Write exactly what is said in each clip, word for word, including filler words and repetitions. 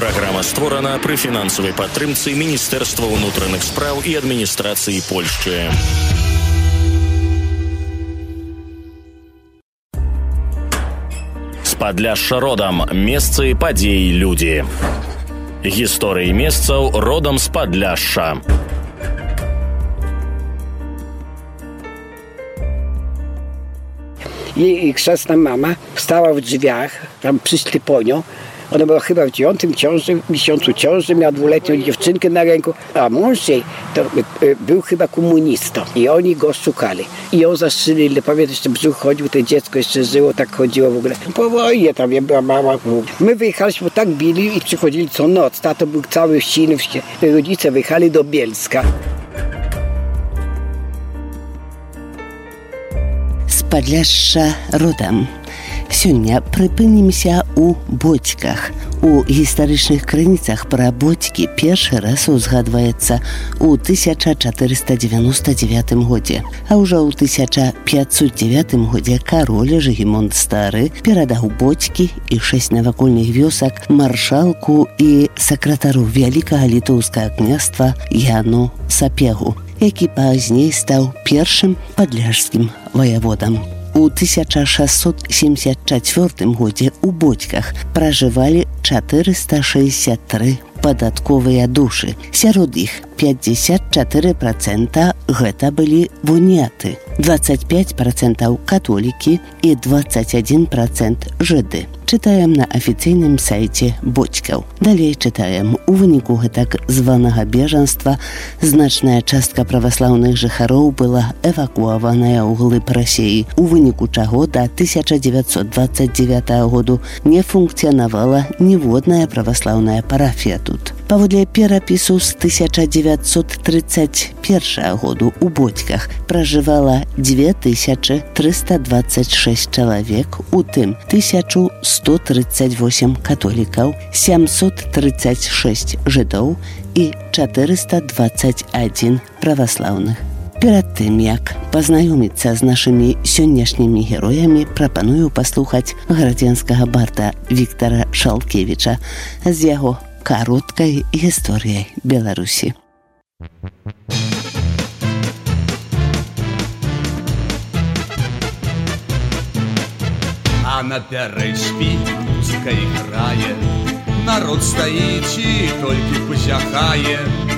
Праграма створана пры фінансавай падтрымцы Міністэрства ўнутраных спраў і адміністрацыі Польшчы. З Падляшша родам. Месцы, падзеі, людзі. Гісторыі месцаў родам з Падляшша. I chrzestna mama stała w drzwiach, tam przyszli po nią. Ona była chyba w dziewiątym ciąży, miesiącu ciąży, miała dwuletnią dziewczynkę na ręku, a mąż jej to y, był chyba komunistą i oni go szukali. I ją zastrzelili, pamiętam, jeszcze brzuch chodził, to dziecko jeszcze żyło, tak chodziło w ogóle. Po wojnie tam ja była mama. My wyjechaliśmy, tak bili i przychodzili co noc. Tato był cały w sinu, rodzice wyjechali do Bielska. З Падляшша родам. Сёння прыпынімся ў Боцьках. У гістарычных крыніцах пра Боцькі першы раз узгадваецца ў тысяча чатырыста дзевяноста дзевятым годзе. А ўжо ў тысяча пятьсот дзевятым годзе кароль Жыгімонт Стары перадаў Боцькі і шэсць навакольных вёсак маршалку і сакратару Вялікага літоўскага княства Яну Сапегу, які пазней стаў першым падляшскім ваяводам. У тысяча шэсцьсот семьдесят чацвёртым годзе ў Боцьках пражывалі чатырыста шэсцьдзесят тры падатковыя душы. Сярод іх пятьдесят четыре процента гэта былі вуніяты, двадцать пять процентов католікі і двадцать один процент жыды. Чытаем на афіцыйным сайце Боцькаў. Далей чытаем. У выніку гэтак званага бежанства значная частка праваслаўных жыхароў была эвакуаваная ў глыб Расіі, у выніку чаго да тысяча девятьсот двадцать девятого году не функцыянавала ніводная праваслаўная парафія тут. Паводле перапісу з тысяча девятьсот тридцать первого году у Боцьках пражывала две тысячи триста двадцать шесть чалавек, у тым тысяча сто тридцать восемь католікаў, семьсот тридцать шесть жыдоў і четыреста двадцать один праваслаўных. Перад тым, як пазнаёміцца з нашымі сённяшнімі героямі, прапаную паслухаць градзенскага барда Віктара Шалкевіча з яго кароткай гісторыяй Беларусі. А на пярэчпі музыка іграе, народ стаіць і толькі пазяхае.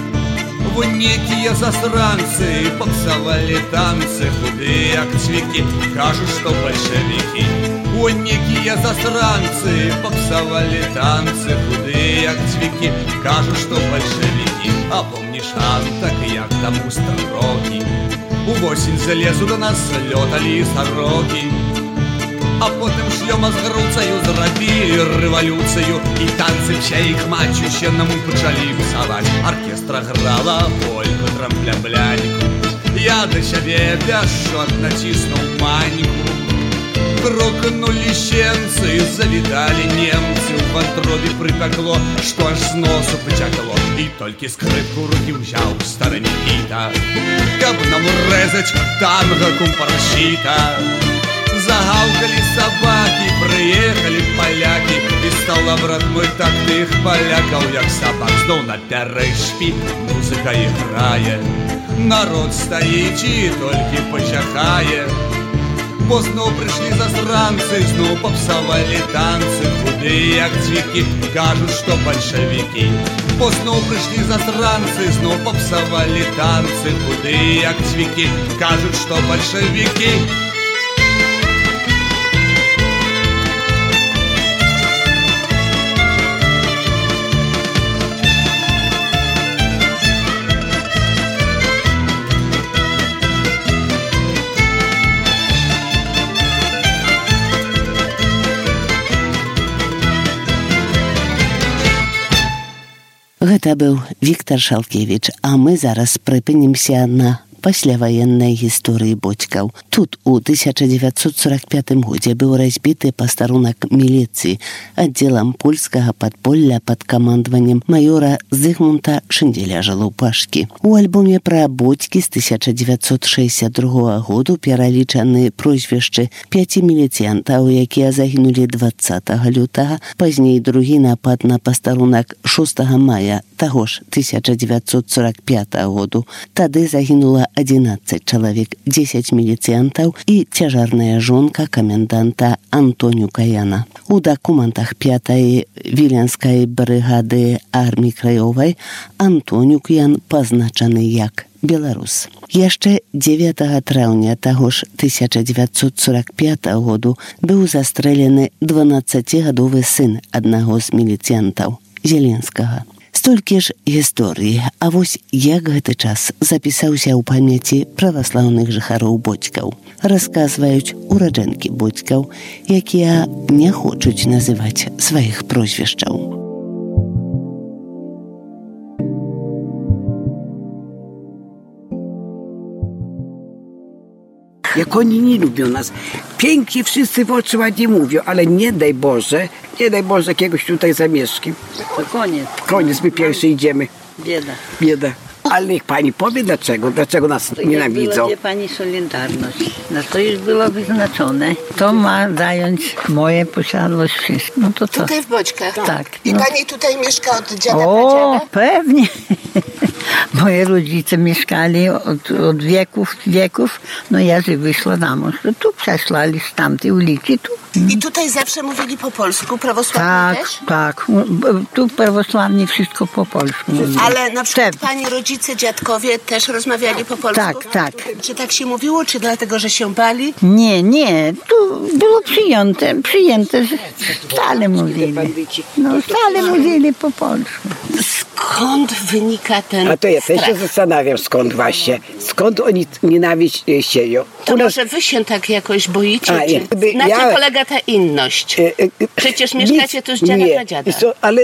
Вон некія засранцы папсавалі танцы, худыя як цвікі, кажуць, што бальшавікі. Вон некія засранцы папсавалі танцы, худыя як цвікі, кажуць, што бальшавікі. А помніш, так як таму старокі, увосень залезу до нас лёталі сарокі. А потым шлёма з груцаю зрабілі рэвалюцыю, і танцы вся іх мачуще нам пачалі псаваць. Аркестра грала польку, трампля-бляніку, я да сябе пяшчот націснуў маньку. Крокнулі щенцы, завіталі немцы, у вантробе прыпякло, што аж з носу пацякло. І толькі скрыпку рукі ўзяў стары Нікіта, каб нам урэзаць танга кумпарсіта. Загаўкалі сабакі, прыехалі палякі, і стала, брат мой, так тых палякаў, як сабак. Зноў на пярэчпі музыка іграе, народ стаіць і толькі пазяхае. Бо зноў прыйшлі засранцы, зноў папсавалі танцы, худыя як цвікі, кажуць, што бальшавікі. Бо зноў прыйшлі засранцы, зноў папсавалі танцы, худыя як цвікі, кажуць, што бальшавікі. Гэта быў Віктар Шалкевіч, а мы зараз прыпынімся на пасляваеннай гісторыі бацькаў. Тут у тысяча дзевяцьсот сорок пятым годзе быў разбіты пастарунак міліцыі аддзелам польскага падполля пад камандаваннем майора Зыгмунта Шынделя-Жалупашкі. У альбоме пра бацькі з тысяча дзевяцьсот шэсцьдзясят другога году пералічаны прозвішчы пяці міліцыянтаў, якія загінулі дваццатага лютага, пазней другі напад на пастарунак шостага мая таго ж тысяча дзевяцьсот сорок пятага году. Тады загінула адзінаццаць чалавек, дзесяць міліцыянтаў і цяжарная жонка каменданта Антонюка Яна. У дакументах пятай віленскай брыгады арміі краёвай Антонюк Ян пазначаны як беларус. Яшчэ дзевятага траўня таго ж тысяча дзевяцьсот сорок пятага году быў застрэлены дванаццацігадовы сын аднаго з міліцыянтаў Зеленскага. Столькі ж гісторыі, а вось як гэты час запісаўся ў памяці праваслаўных жыхароў бацькаў. Расказваюць ураджэнкі бацькаў, якія не хочуць называць сваіх прозвішчаў. Jak oni nie lubią nas. Pięknie wszyscy w oczy ładnie mówią, ale nie daj Boże, nie daj Boże jakiegoś tutaj zamieszki. To koniec. Koniec, my pierwszy idziemy. Bieda. Bieda. Ale niech pani powie dlaczego, dlaczego nas To nienawidzą. była, wie pani, solidarność. No to już było wyznaczone. To ma zająć moje posiadłość, wszystko. No to co? Tutaj w Boćkach? Tak. I No. pani tutaj mieszka od dziada O, pradziada? pewnie. Moje rodzice mieszkali od, od wieków, wieków. No ja, że wyszła na mąż, to tu przeszłali z tamtej ulicy, tu. I tutaj zawsze mówili po polsku, prawosławni Tak, też? tak. Tu prawosławni wszystko po polsku mówili. Ale na przykład Pewnie. pani rodzice, dziadkowie też rozmawiali po polsku? Tak, tak. Czy tak się mówiło, czy dlatego, że się bali? Nie, nie, tu było przyjęte, przyjęte, że wcale mówili. No, wcale mówili po polsku. Skąd wynika ten A to ja też strach? się zastanawiam skąd właśnie. Skąd oni nienawiść e, sieją. To U nas- może wy się tak jakoś boicie? A, czy... jakby Na ja- czym polega ta inność? E, e, Przecież mieszkacie tu z dziada nie, pradziada. wiesz co, ale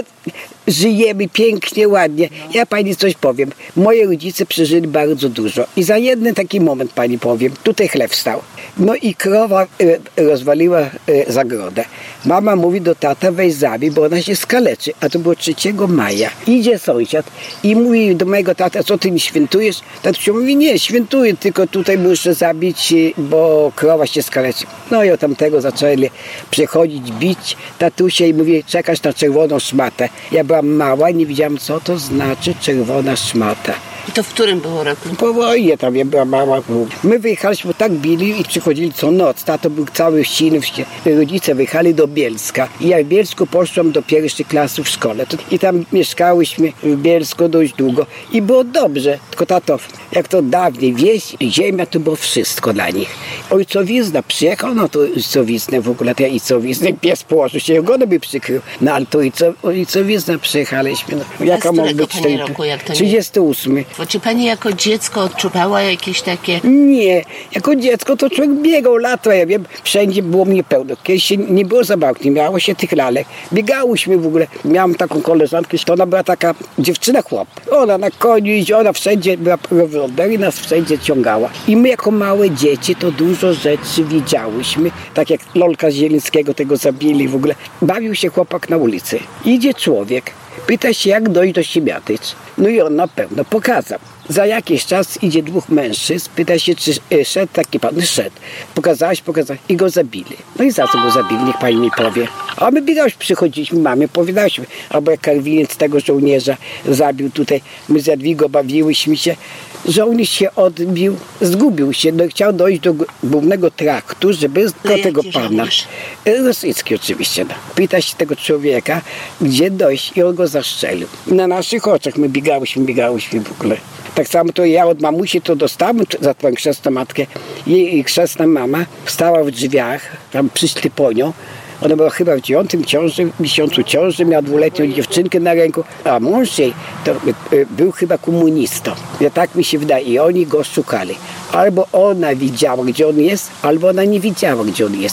żyjemy pięknie, ładnie. Ja pani coś powiem. Moje rodzice przeżyli bardzo dużo. I za jeden taki moment pani powiem. Tutaj chleb stał. No i krowa e, rozwaliła e, zagrodę. Mama mówi do tata, weź zabij, bo ona się skaleczy. A to było trzeciego maja. Idzie sąsiad i mówi do mojego tata, co ty mi świętujesz? Tatusiu mówi, nie, świętuję, tylko tutaj muszę zabić, bo krowa się skaleczy. No i od tamtego zaczęli przychodzić, bić tatusia i mówi, czekasz na czerwoną szmatę. Ja byłam mała i nie wiedziałam, co to znaczy czerwona szmata. I to w którym było roku? Po wojnie tam ja była mała. My wyjechaliśmy, bo tak bili i przychodzili co noc. Tato był cały silny. Rodzice wyjechali do Bielska. I ja w Bielsku poszłam do pierwszej klasy w szkole. I tam mieszkałyśmy w Bielsku dość długo. I było dobrze. Tylko tato, jak to dawniej, wieś i ziemia, to było wszystko dla nich. Ojcowizna przyjechał na to ojcowiznę w ogóle. Ja ojcowiznę, pies położył się, ogonem by przykrył. No ale to ojcowizna przyjechaliśmy. No, jaka z może którego być pani tej- roku, jak to nie- trzydziesty ósmy. Bo czy pani jako dziecko odczuwała jakieś takie... Nie, jako dziecko to człowiek biegał, latał, ja wiem, wszędzie było mnie pełno. Kiedyś się nie było zabawki, nie miało się tych lalek. Biegałyśmy w ogóle. Miałam taką koleżankę, to ona była taka dziewczyna chłop. Ona na koniu idzie, ona wszędzie była prowodem i nas wszędzie ciągała. I my jako małe dzieci to dużo rzeczy widziałyśmy. Tak jak Lolka z Zielińskiego tego zabili w ogóle. Bawił się chłopak na ulicy. Idzie człowiek, pyta się jak dojść do Siemiatycz. No i on na pewno pokazał. Za jakiś czas idzie dwóch mężczyzn, pyta się, czy e, szedł taki pan, szedł. Pokazałeś, pokazałeś i go zabili. No i za co go zabili, niech pani mi powie. A my biegałyśmy, przychodziliśmy, mamie powiedziałyśmy, albo jak Karwiniec tego żołnierza zabił tutaj, my z Jadwigą bawiłyśmy się. Żołnierz się odbił, zgubił się, no i chciał dojść do głównego traktu, żeby do No tego jaki pana. żołnierz? E, Rosyjski oczywiście. No. Pyta się tego człowieka, gdzie dojść i on go zastrzelił. Na naszych oczach my biegałyśmy, biegałyśmy w ogóle. Tak samo to ja od mamusi to dostałem za twoją chrzestną matkę. Jej chrzestna mama stała w drzwiach, tam przyszli po nią. Ona była chyba w dziewiątym ciąży, miesiącu ciąży, miała dwuletnią dziewczynkę na ręku, a mąż jej to y, był chyba komunistą. Ja tak mi się wydaje i oni go szukali. Albo ona widziała, gdzie on jest, albo ona nie widziała, gdzie on jest.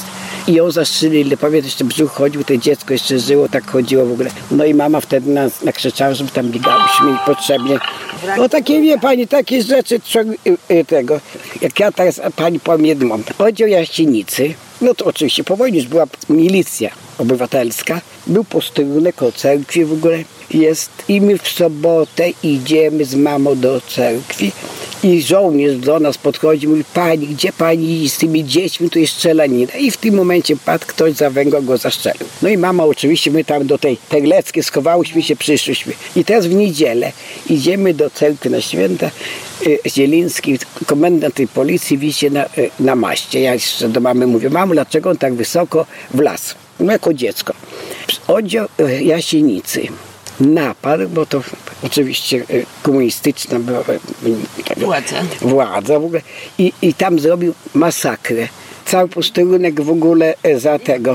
i ją zastrzelili. Pamiętam, jeszcze brzuch chodził, to dziecko jeszcze żyło, tak chodziło w ogóle. No i mama wtedy nas nakrzyczała, żeby tam biegałyśmy niepotrzebnie. No takie, wie pani, takie rzeczy tego, jak ja teraz pani pamiętam. Oddział Jasienicy, no to oczywiście po wojnie już była milicja obywatelska, był posterunek o cerkwi w ogóle jest i my w sobotę idziemy z mamą do cerkwi i żołnierz do nas podchodzi, mówi: pani, gdzie pani z tymi dziećmi, tu jest strzelanina. I w tym momencie padł ktoś za węgla, go zastrzelił. No i mama oczywiście, my tam do tej Terleckiej schowałyśmy się, przyszłyśmy. I teraz w niedzielę idziemy do cerkwi na święta. Zieliński, komendant tej policji wisi na, na maście. Ja jeszcze do mamy mówię: mamo, dlaczego on tak wysoko wlazł? No jako dziecko. Oddział Jasienicy napadł, bo to oczywiście komunistyczna była władza. władza w ogóle. I, i tam zrobił masakrę. Cały posterunek w ogóle za tego.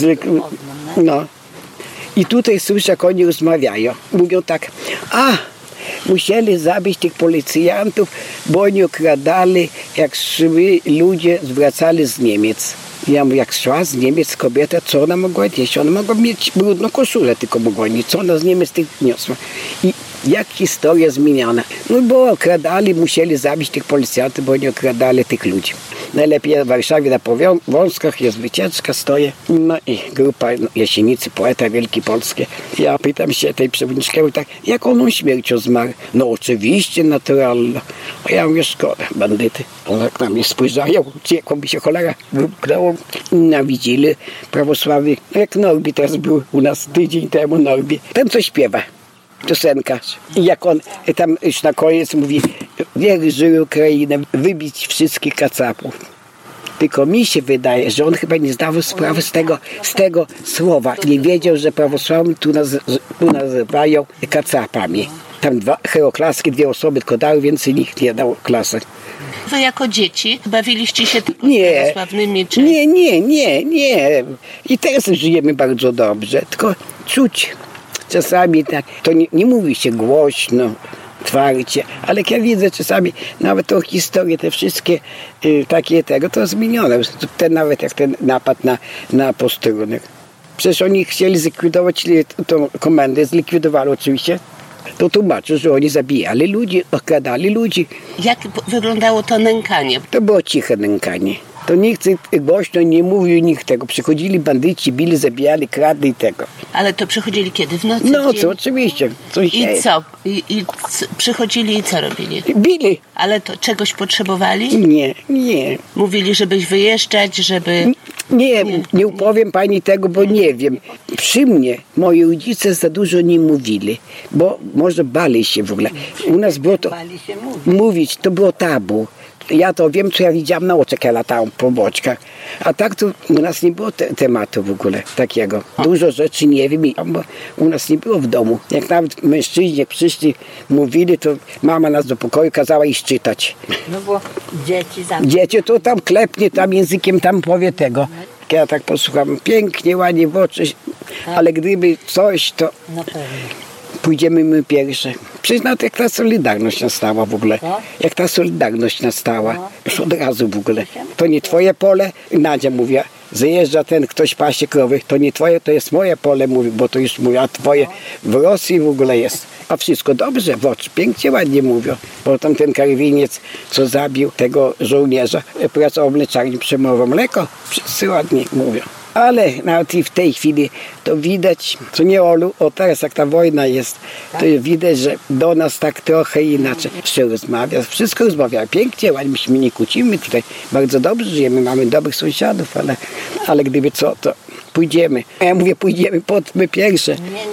No. I tutaj słyszę, jak oni rozmawiają. Mówią tak: a, musieli zabić tych policjantów, bo oni okradali, jak szli ludzie, zwracali z Niemiec. Ja mówię: jak szła z Niemiec kobieta, co ona mogła jeść? Ona mogła mieć brudną koszulę, tylko mogła nie. Co ona z Niemiec tych niosła? I jak historia zmieniana? No bo okradali, musieli zabić tych policjantów, bo oni okradali tych ludzi. Najlepiej w Warszawie na Powązkach jest wycieczka, stoję. No i grupa Jasienicy, poeta wielki polskie. Ja pytam się tej przewodniczki, tak, jak on śmiercią zmarł? No oczywiście naturalna. A ja mówię: szkoda, bandyty. On jak na mnie spojrzają, ciekło mi się cholera wypchnęło. Nienawidzili prawosławie. Jak Norbi teraz był u nas tydzień temu, Norbi. Ten co śpiewa. Piosenkarz. I jak on tam już na koniec mówi: niech żyje Ukraina, wybić wszystkich kacapów. Tylko mi się wydaje, że on chyba nie zdawał sprawy z tego, z tego słowa. Nie wiedział, że prawosławni tu, naz, tu nazywają kacapami. Tam dwa heroklaski, dwie osoby tylko dały, więcej nikt nie dał klasy. Wy jako dzieci bawiliście się tylko nie, z prawosławnymi? Czy... Nie, nie, nie, nie. I teraz żyjemy bardzo dobrze, tylko czuć. Czasami tak, to nie, nie mówi się głośno, twarcie, ale jak ja widzę czasami nawet tą historię, te wszystkie y, takie tego, to zmienione. Ten, nawet jak ten napad na, na posterunek. Przecież oni chcieli zlikwidować tą komendę, zlikwidowali oczywiście. To tłumaczy, że oni zabijali ludzi, okradali ludzi. Jak wyglądało to nękanie? To było ciche nękanie. To nikt głośno nie mówił, nikt tego. Przychodzili bandyci, bili, zabijali, kradli tego. Ale to przychodzili kiedy? W nocy? No co, oczywiście. Coś I jest. co? I, i c- przychodzili i co robili? Bili. Ale to czegoś potrzebowali? Nie, nie. Mówili, żebyś wyjeżdżać, żeby... Nie, nie, nie upowiem pani tego, bo nie wiem. Przy mnie moi rodzice za dużo nie mówili, bo może bali się w ogóle. U nas było to mówić, to było tabu. Ja to wiem, co ja widziałam na oczach, ja latałam po boczkach. A tak to u nas nie było te, tematu w ogóle takiego. Dużo rzeczy nie wiem, bo u nas nie było w domu. Jak nawet mężczyźni przyszli, mówili, to mama nas do pokoju kazała iść czytać. No bo dzieci tam... Dzieci to tam klepnie, tam językiem tam powie tego. Ja tak posłucham, pięknie, ładnie w oczy, ale gdyby coś, to... Na pewno. Pójdziemy my pierwsze. Przecież nawet jak ta Solidarność nastała w ogóle. Jak ta Solidarność nastała. Już od razu w ogóle. To nie twoje pole. Nadzia mówiła, zajeżdża ten ktoś pasie krowy. To nie twoje, to jest moje pole, mówi, bo to już mówiła, a twoje w Rosji w ogóle jest. A wszystko dobrze, w oczy. Pięknie, ładnie mówią. Bo tam ten karwiniec, co zabił tego żołnierza, pracował w mleczarni, przemywał mleko. Wszyscy ładnie mówią. Ale nawet i w tej chwili to widać, co nie Olu, o teraz jak ta wojna jest, to widać, że do nas tak trochę inaczej się rozmawia. Wszystko rozmawia pięknie, ale myśmy nie kłócimy tutaj. Bardzo dobrze żyjemy, mamy dobrych sąsiadów, ale, ale gdyby co, to pójdziemy. A ja mówię, pójdziemy, pod my pierwsze.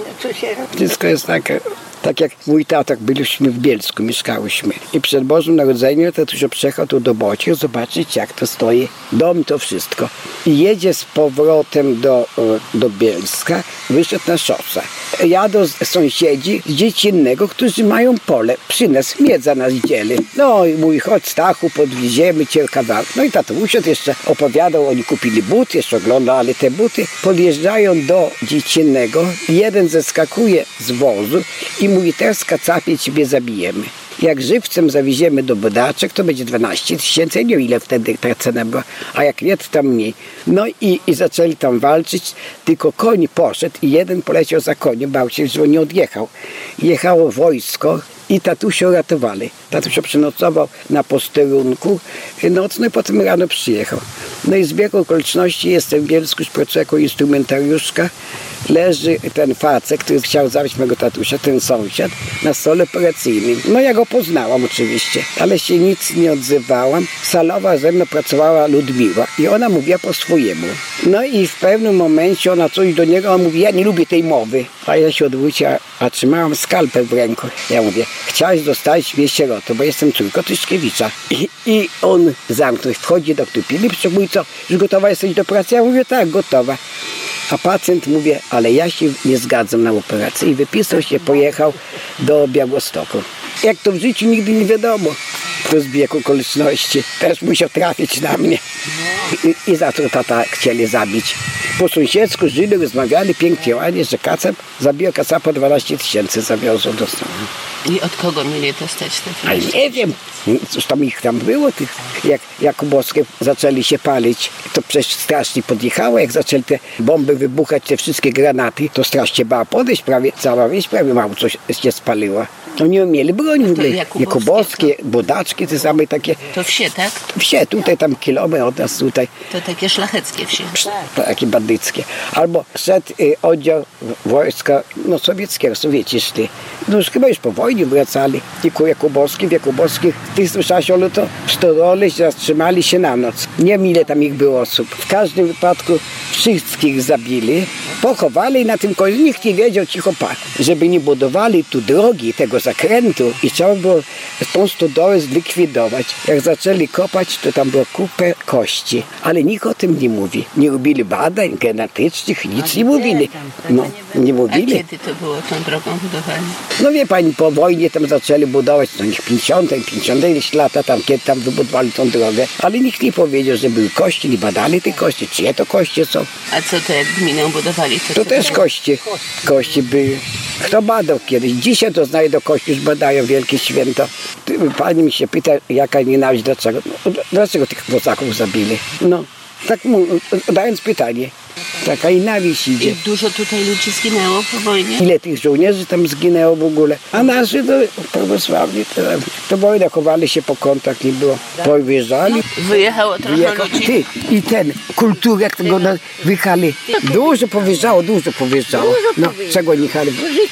Wszystko jest takie. Tak jak mój tatak, byliśmy w Bielsku, mieszkałyśmy. I przed Bożym Narodzeniem tatuś przyjechał tu do Boci zobaczyć, jak to stoi. Dom, to wszystko. I jedzie z powrotem do, do Bielska, wyszedł na szosę. Jadą sąsiedzi z dziecinnego, którzy mają pole. Przyniósł miedza nas dzieli. No i mój, chodź Stachu, podwieziemy cię kawałek. No i tatuś jeszcze opowiadał, oni kupili buty, jeszcze oglądali te buty. Podjeżdżają do dziecinnego, jeden zeskakuje z wozu i mówi, teraz kacapie ciebie zabijemy. Jak żywcem zawieziemy do Bodaczek, to będzie dwanaście tysięcy, nie wiem ile wtedy ta cena była, a jak nie, to tam mniej. No i, i zaczęli tam walczyć, tylko koń poszedł i jeden poleciał za koniem, bał się, że nie odjechał. Jechało wojsko i tatusio ratowali. Tatusio przenocował na posterunku nocno i potem rano przyjechał. No i z biegu okoliczności jestem w Bielsku, pracuję jako instrumentariuszka. Leży ten facet, który chciał zabić mego tatusia, ten sąsiad, na stole operacyjnym. No ja go poznałam oczywiście, ale się nic nie odzywałam. Salowa ze mną pracowała Ludmiła i ona mówiła po swojemu. No i w pewnym momencie ona coś do niego, on mówi, ja nie lubię tej mowy. A ja się odwróciłam, a trzymałam skalpel w ręku. Ja mówię, chciałeś dostać mnie sierotę, bo jestem córką Tyszkiewicza. I, I on zamknął, wchodzi doktor Filip, mówi, co, już gotowa jesteś do pracy? Ja mówię, tak, gotowa. A pacjent mówi, ale ja się nie zgadzam na operację i wypisał się, pojechał do Białegostoku. Jak to w życiu nigdy nie wiadomo, kto zbieg okoliczności. Teraz musiał trafić na mnie. I, i za to tata chcieli zabić. Po sąsiedzku żyli, rozmawiali pięknie, ładnie, że kacap zabił kacapa dwanaście tysięcy, zawiozł do stołu. I od kogo mieli dostać te Ale nie wiem, cóż tam ich tam było, tych. Jak Jakubowskie zaczęli się palić, to przecież strasznie podjechało, jak zaczęli te bomby wybuchać, te wszystkie granaty, to strasznie bała podejść, prawie cała wieś, prawie mało coś się spaliła. To nie mieli broni w ogóle. Jakubowskie, Jakubowskie, Bodaczki, te same takie. To wsie, tak? Wsie, tutaj tam kilometr od nas tutaj. To takie szlacheckie wsie. Takie bandyckie. Albo szedł y, oddział wojska no, sowieckiego, Sowieci szli. No już chyba już po wojnie wracali. I ku Jakubowskim, w Jakubowskich, ty słyszałeś, ale to sztoroli zatrzymali się na noc. Nie wiem ile tam ich było osób. W każdym wypadku wszystkich zabili, pochowali i na tym końcu nikt nie wiedział, cicho pa, żeby nie budowali tu drogi, tego zakrętu i trzeba było tą stodołę zlikwidować. Jak zaczęli kopać, to tam było kupę kości, ale nikt o tym nie mówi. Nie robili badań genetycznych, nic nie mówili. No, nie mówili. A kiedy to było tą drogą budowali? No wie pani, po wojnie tam zaczęli budować, no niech pięćdziesiąte, pięćdziesiąte lata tam, kiedy tam wybudowali tą drogę, ale nikt nie powiedział, że były kości, nie badali te kości, czyje to kości są. A co to jak gminę budowali? To, To też kości, kości były. Kto badał kiedyś? Dzisiaj to znajdą kości, już badają wielkie święto. Pani mi się pyta, jaka nienawiść, dlaczego? No, dlaczego tych Kozaków zabili? No, tak mu, dając pytanie. Taka nienawiść idzie. I dużo tutaj ludzi zginęło po wojnie? Ile tych żołnierzy tam zginęło w ogóle? A nasi to prawosławni, to, to wojna chowali się po kątach, nie było. Powyjeżdżali. Wyjechało trochę Wyjechał, ludzi? ty, i ten, kulturek tego na, wyjechali. Dużo powyjeżdżało, dużo powyjeżdżało. No, czego nie jechali?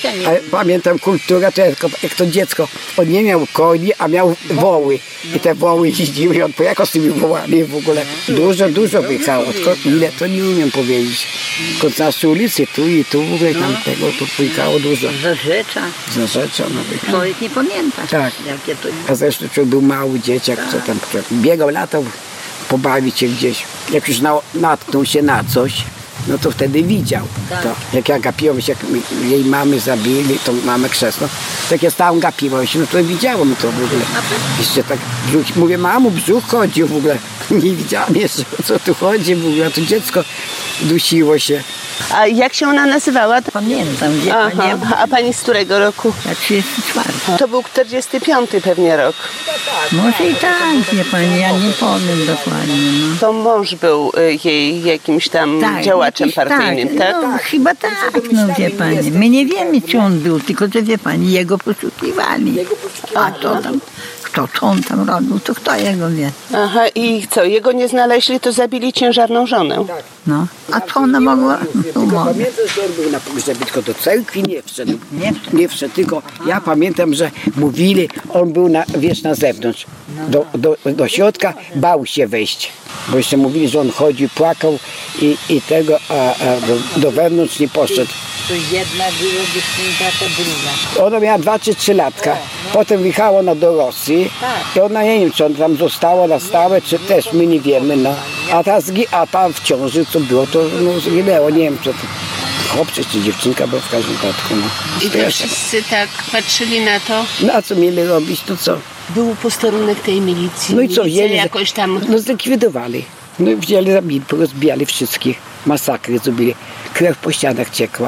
A pamiętam kultura, to jak, jak to dziecko, on nie miał koni, a miał woły. I te woły jeździły, i on pojechał z tymi wołami w ogóle. Dużo, dużo wyjechało. Tylko ile, to nie umiem powiedzieć. Tylko z naszej ulicy, tu i tu, w ogóle tam tego, to wyjechało dużo. Za Rzecza. Za rzeczą, no wyjechało. Człowiek nie pamięta. Tak. Jakie to... A zresztą człowiek był mały dzieciak, co tam biegał, latał, pobawić się gdzieś. Jak już na, natknął się na coś, no to wtedy widział. To, jak ja gapiłem się, jak jej mamy zabili, tą mamę krzesną, tak ja stałem, gapiłem się, no to widziałem to w ogóle. Jeszcze tak, brzuch, mówię, mamo, brzuch chodził w ogóle. Nie widziałam jeszcze, o co tu chodzi w ogóle, to dziecko dusiło się. A jak się ona nazywała? Pamiętam, wie pani, Aha. ja A pani z którego roku? ja trzydziesty czwarty. To był czterdziesty piąty pewnie rok. Może i tak, wie pani, ja nie powiem dokładnie. No. To mąż był y, jej jakimś tam działaczem jakiś partyjnym, tak? No, chyba tak, no wie pani. My nie wiemy, czy on był, tylko że wie pani, jego poszukiwali. A to tam, kto co on tam robił, to kto jego wie. Aha, i co, jego nie znaleźli, to zabili ciężarną żonę. No, a co ona mogła? No, Ja mogła. pamiętam, że on był na pogrzebie, tylko do cerkwi nie wszedł. Nie wszedł. Nie wszedł, tylko ja pamiętam, że mówili, on był na, wiesz, na zewnątrz. Do, do, do środka bał się wejść. Bo jeszcze mówili, że on chodził, płakał i, i tego, a, a do, do wewnątrz nie poszedł. To jedna była dziewczynka, to druga. Ona miała dwa czy trzy latka. Potem wyjechała ona do Rosji i ona nie wiem, czy on tam została na stałe, czy też my nie wiemy. No. A, ta zgi- a tam w ciąży, co było, to no, zginęło. Nie wiem, co to chłopczyk czy dziewczynka, bo w każdym wypadku. No. I to wszyscy tak patrzyli na to. No a co mieli robić, to co? Był posterunek tej milicji. No i co, Milicja wzięli, jakoś tam... no zlikwidowali. No wzięli, zabili, rozbijali wszystkich. Masakry zrobili. Krew po ścianach ciekła.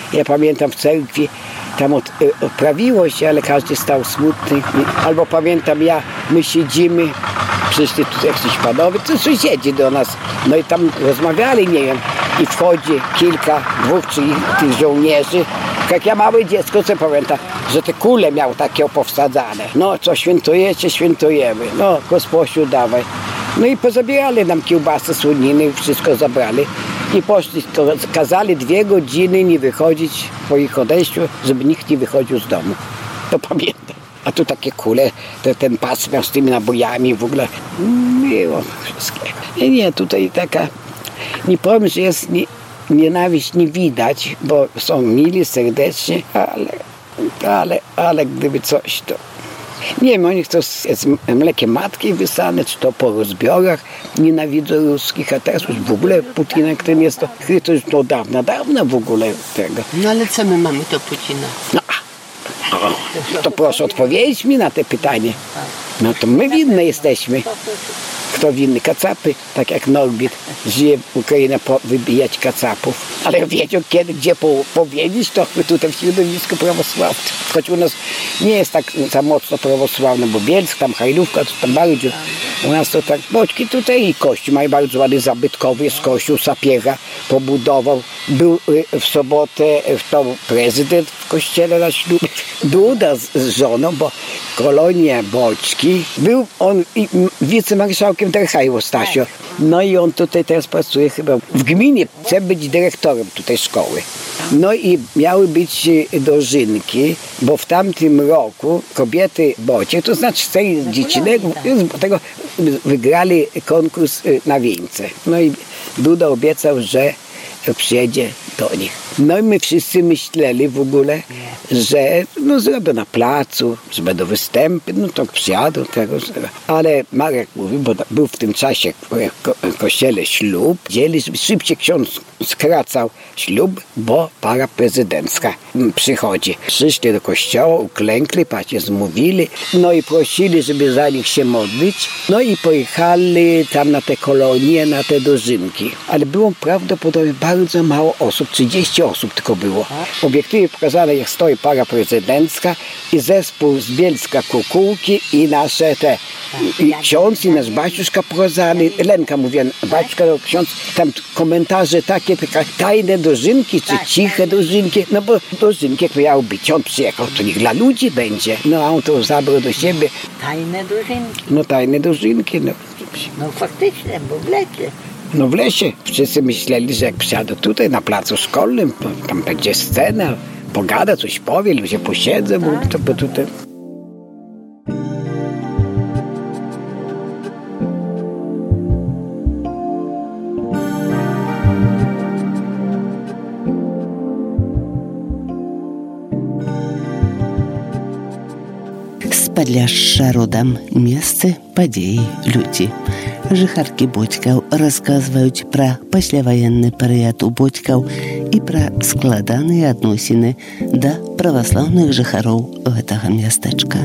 Ja pamiętam w cerkwi, tam od, odprawiło się, ale każdy stał smutny. Albo pamiętam ja, my siedzimy, przyszli tu jakiś panowie, to sąsiedzi do nas. No i tam rozmawiali, nie wiem, i wchodzi kilka, dwóch, czy tych żołnierzy. Jak ja małe dziecko, co pamiętam, że te kule miał takie powsadzane. No, co świętujecie, świętujemy. No, Gosposiu, dawaj. No i pozabierali nam kiełbasy, słoniny, wszystko zabrali. I poszli, kazali dwie godziny nie wychodzić po ich odejściu, żeby nikt nie wychodził z domu. To pamiętam. A tu takie kule, te, ten pas miał z tymi nabojami w ogóle. Miło wszystkiego. I nie, tutaj taka, nie powiem, że jest nie, nienawiść nie widać, bo są mili, serdeczni, ale, ale, ale gdyby coś, to nie wiem, oni chcą z, z mlekiem matki wysane, czy to po rozbiorach nienawidzą ruskich, a teraz już w ogóle Putina, którym jest to, to już to dawno, dawno w ogóle tego. No ale co my mamy do Putina? No, to proszę odpowiedzieć mi na te pytanie. No to my winni jesteśmy. Kto winny? Kacapy, tak jak Norbit żyje w Ukrainie po wybijać kacapów. Ale wiedział kiedy, gdzie po, powiedzieć, to tutaj w środowisku prawosławnym. Choć u nas nie jest tak za mocno prawosławne, bo Bielsk, tam Hajlówka, to tam bardziej. U nas to tak, Boćki tutaj i kościół mają bardzo ładny zabytkowy, jest kościół Sapiecha pobudował. Był w sobotę to prezydent w kościele na ślubie. Duda z, z żoną, bo kolonia Boćki. Był on i wicemarszałkiem Derchajło Stasio. No i on tutaj teraz pracuje chyba w gminie. Chce być dyrektorem tutaj szkoły. No i miały być dożynki, bo w tamtym roku kobiety Bocie, to znaczy z tej dziecinek, z tego wygrali konkurs na wieńce. No i Duda obiecał, że przyjedzie do nich. No i my wszyscy myśleli w ogóle, że no zrobią na placu, że będą występy, no to przyjadą tego. Ale Marek mówił, bo był w tym czasie w kościele ślub, dzieli, żeby szybciej ksiądz skracał ślub, bo para prezydencka przychodzi. Przyszli do kościoła, uklękli, pacie zmówili, no i prosili, żeby za nich się modlić. No i pojechali tam na te kolonie, na te dożynki. Ale było prawdopodobnie bardzo mało osób, trzydzieści osób tylko było. W obiektywie pokazane, jak stoi para prezydencka i zespół z Bielska Kukułki i nasze te i ksiądz i nasz baciuszka pokazali. Lenka mówiła, baciuszka, no, ksiądz, tam komentarze takie, takie tajne dożynki, czy ciche dożynki, no bo dożynki jak miały być, on przyjechał, to niech dla ludzi będzie. No a on to zabrał do siebie. Tajne dożynki. No tajne dożynki, no. No faktycznie, bo w lesie. No w lesie. Wszyscy myśleli, że jak przyjadą tutaj na placu szkolnym, tam będzie scena, pogada, coś powie, ludzie posiedzą, bo, to, bo tutaj... З Падляшша родам месцы, падзеі, людзі. Жыхаркі Боцькаў расказваюць пра пасляваенны перыяд у Боцькаў і пра складаныя адносіны да праваслаўных жыхароў гэтага мястэчка.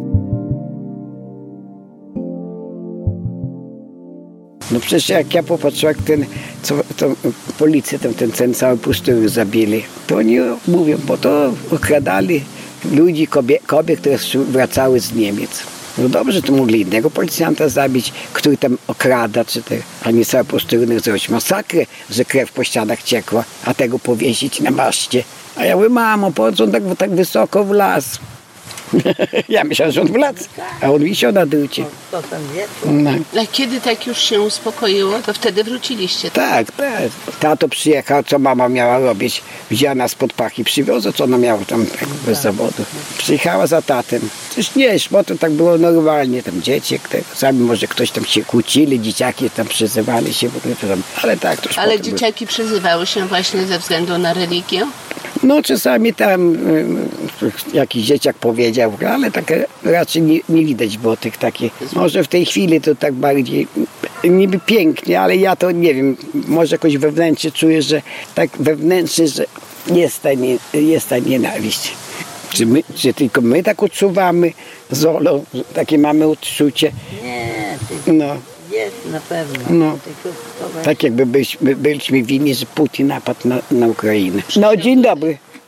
No przecież jak ja popatrzyłem, jak ten, co, to policję, ten, ten, ten cały pusty zabili, to oni mówią, bo to okradali ludzi, kobiet, kobiet, które wracały z Niemiec. No dobrze, to mogli innego policjanta zabić, który tam okrada, czy te, a nie cały posterunek zrobić masakrę, że krew po ścianach ciekła, a tego powiesić na maszcie. A ja mówię, mamo, po co on tak, tak wysoko wlazł? Ja myślałem, że on wlazł, a on wisiał na drucie. No. A kiedy tak już się uspokoiło, to wtedy wróciliście? Tak, tak. Tato przyjechał, co mama miała robić. Wzięła nas pod pachy, przywiozła, co ona miała tam tak, bez zawodu. Przyjechała za tatem. Coś nie, bo to tak było normalnie, tam dzieci, sami może ktoś tam się kłócili, dzieciaki tam przyzywali się, ale tak. To ale dzieciaki było. Przyzywały się właśnie ze względu na religię? No czasami tam y, jakiś dzieciak powiedział, ale tak raczej nie, nie widać było tych takich. Może w tej chwili to tak bardziej niby pięknie, ale ja to nie wiem, może jakoś wewnętrznie czuję, że tak wewnętrznie, że jest ta, nie, jest ta nienawiść. Czy, my, czy tylko my tak odczuwamy z Olą, takie mamy odczucie? Nie, no. Jest na pewno. No. Tak jakby byliśmy, byliśmy winni, że Putin napadł na, na Ukrainę. No dzień dobry.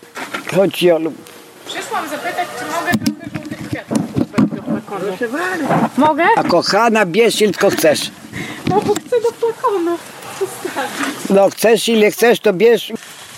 Chodź, Jolu. Przyszłam zapytać, czy mogę trochę żółtych kwiatów do flakonu. Proszę bardzo. Mogę? A kochana, bierz ile tylko chcesz. No bo chcę do flakonu. Zostawić. No chcesz ile chcesz, to bierz.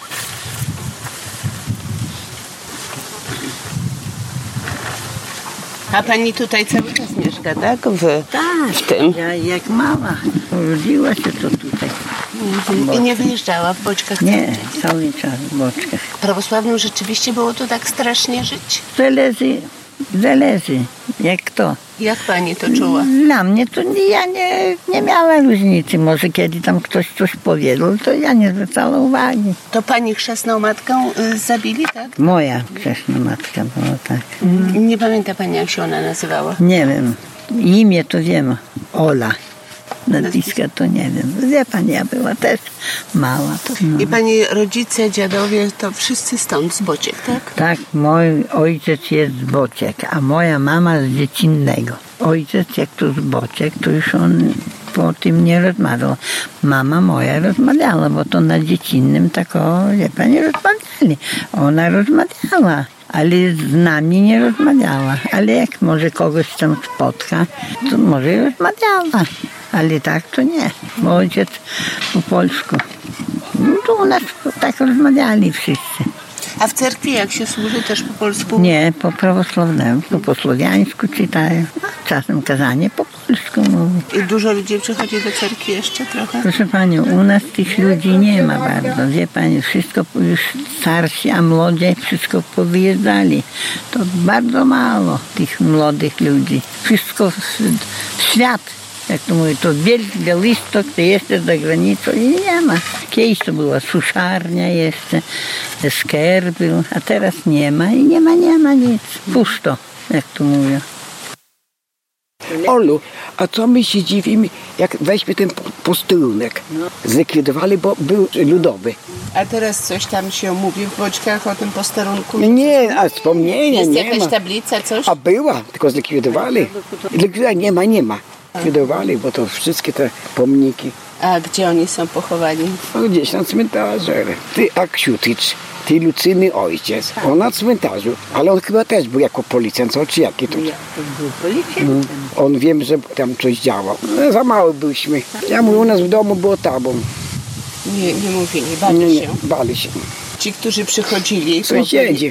A pani tutaj cały czas mieszka, tak? W, Tak, w tym. ja jak mama urodziła się to tutaj. Mhm. I nie wyjeżdżała w Boćkach? Nie, cały czas w Boczkach. Prawosławnym rzeczywiście było tu tak strasznie żyć? Zależy, zależy, jak to. Jak pani to czuła? Dla mnie to nie, ja nie, nie miałem różnicy. Może kiedy tam ktoś coś powiedział, to ja nie zwracała uwagi. To pani chrzestną matkę y, zabili, tak? Moja grzeszna matka była tak. Nie pamięta pani, jak się ona nazywała? Nie wiem, imię to wiem, Ola. Nazwiska to nie wiem. Wie pani, ja była też mała. To, no. I pani rodzice, dziadowie, to wszyscy stąd, z Bociek, tak? Tak, mój ojciec jest z Bociek, a moja mama z Dziecinnego. Ojciec jak to z Bociek, to już on po tym nie rozmawiał. Mama moja rozmawiała, bo to na Dziecinnym tak, o, wie pani, rozmawiali. Ona rozmawiała. Ale z nami nie rozmawiała. Ale jak może kogoś tam spotka, to może rozmawiała. Ale tak to nie. Bo ojciec po polsku. No to u nas tak rozmawiali wszyscy. A w cerkwi jak się służy, też po polsku? Nie, po prawosławnemu, po, po słowiańsku czytają. Czasem kazanie po polsku mówi. I dużo ludzi przychodzi do cerkwi jeszcze trochę? Proszę panią, u nas tych ludzi nie ma bardzo. Wie pani, wszystko już starsi, a młodzi wszystko powyjeżdżali. To bardzo mało tych młodych ludzi. Wszystko w, w świat. Jak to mówię, to wielki Białystok, to jeszcze za granicą i nie ma. Kiedyś to była suszarnia jeszcze, sker był, a teraz nie ma i nie ma, nie ma nic. Pusto, jak to mówią. Olu, a co my się dziwimy, jak weźmy ten posterunek. Zlikwidowali, bo był ludowy. A teraz coś tam się mówi w Boćkach o tym posterunku? Nie, a wspomnienia Jest nie jakaś ma. tablica, coś? A była, tylko zlikwidowali. Zlikwidowali, nie ma, nie ma. Zlikwidowali, bo to wszystkie te pomniki. A gdzie oni są pochowani? No, gdzieś na cmentarzu. Ty Aksiutycz, ty Lucyny ojciec, on na cmentarzu, ale on chyba też był jako policjant, czy jaki to? Był policjantem. On wiem, że tam coś działał. No, za mało byliśmy. Ja mówię, u nas w domu było tabą. Nie, nie mówili, bali Nie, nie, się. bali się. Ci, którzy przychodzili... Sąsiedzi.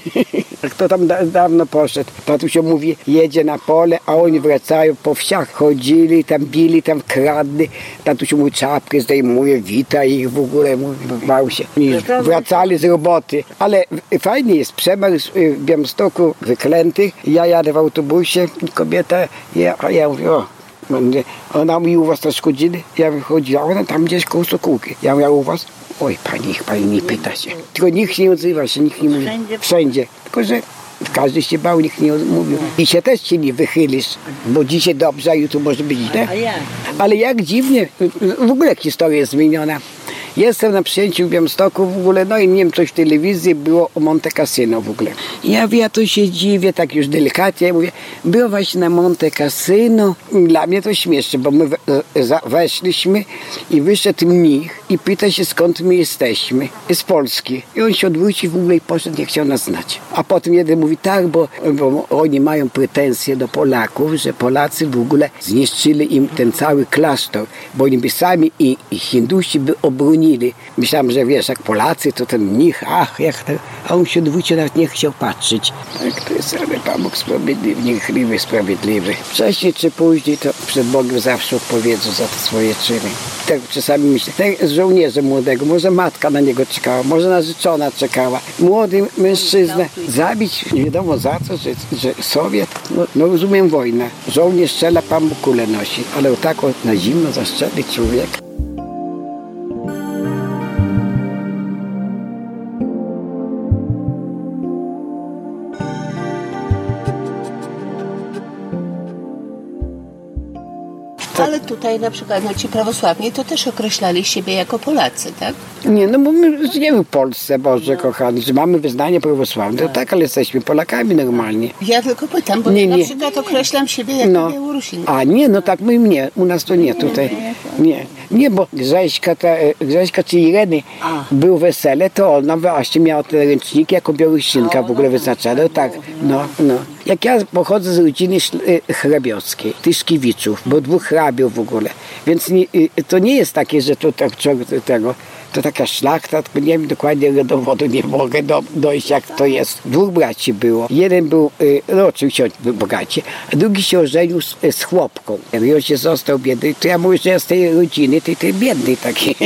Kto tam da, dawno poszedł, tatusia mówi, jedzie na pole, a oni wracają po wsiach, chodzili, tam bili, tam kradli. Tatusia mówi, czapkę zdejmuje, wita ich w ogóle, mówi, bał się. I wracali z roboty. Ale fajnie jest, przemysł w Białymstoku wyklęty. Ja jadę w autobusie, kobieta, ja, a ja mówię, o, ona mówi, u was to szkodzili? Ja wychodziła, ona tam gdzieś koło Sokółki. Ja mówię, u was? Oj, pani, niech pani nie pyta się. Tylko nikt nie odzywa się, nikt nie mówi. Wszędzie. Wszędzie. Tylko, że każdy się bał, nikt nie mówił. I się też się nie wychylisz, bo dzisiaj dobrze, a jutro może być źle. A jak? Ale jak dziwnie, w ogóle historia jest zmieniona. Jestem na przyjęciu w Białymstoku w ogóle, no i nie wiem, coś w telewizji było o Monte Cassino w ogóle. I ja wie, ja to się dziwię, tak już delikatnie, mówię, było właśnie na Monte Cassino. Dla mnie to śmieszne, bo my weszliśmy i wyszedł mnich i pyta się, skąd my jesteśmy. Z Polski. I on się odwrócił w ogóle i poszedł, nie chciał nas znać. A potem jeden mówi tak, bo, bo oni mają pretensje do Polaków, że Polacy w ogóle zniszczyli im ten cały klasztor, bo oni by sami i, i Hindusi by obronili. Myślałem, że wiesz, jak Polacy, to ten mnich, ach, jak to, a on się odwrócił, nawet nie chciał patrzeć. Tak to jest, ale Pan Bóg sprawiedliwy, niechliwy, sprawiedliwy. Wcześniej czy później to przed Bogiem zawsze odpowiedzą za te swoje czyny. Tak czasami myślę, ten żołnierza młodego, może matka na niego czekała, może narzeczona czekała. Młody mężczyzna zabić, nie wiadomo za co, że, że Sowiet, no, no rozumiem wojna. Żołnierz strzela, Pan Bóg kulę nosi, ale tak na zimno zastrzelić człowieka. Ale tutaj na przykład no, ci prawosławni to też określali siebie jako Polacy, tak? Nie, no bo my żyjemy w Polsce, Boże kochany, że mamy wyznanie prawosławne, to tak, ale jesteśmy Polakami normalnie. Ja tylko pytam, bo Nie, ja nie. na przykład określam siebie jako No. Białorusin. A nie, no tak my nie, u nas to nie tutaj. Nie, nie, bo Grześka, ta, Grześka czy Ireny A. był wesele, to ona właśnie miała te ręczniki jako białorusinka w ogóle wyznaczane, tak, no, no. Jak ja pochodzę z rodziny hrabiowskiej, Tyszkiewiczów, bo dwóch hrabiów w ogóle, więc nie, to nie jest takie, że to tak tego, to taka szlachta, tylko nie wiem dokładnie dowodu, nie mogę do, dojść jak to jest. Dwóch braci było. Jeden był, no oczywiście był bogaci, a drugi się ożenił z, z chłopką. I on się został biedny. To ja mówię, że ja z tej rodziny, tej, tej biednej takiej.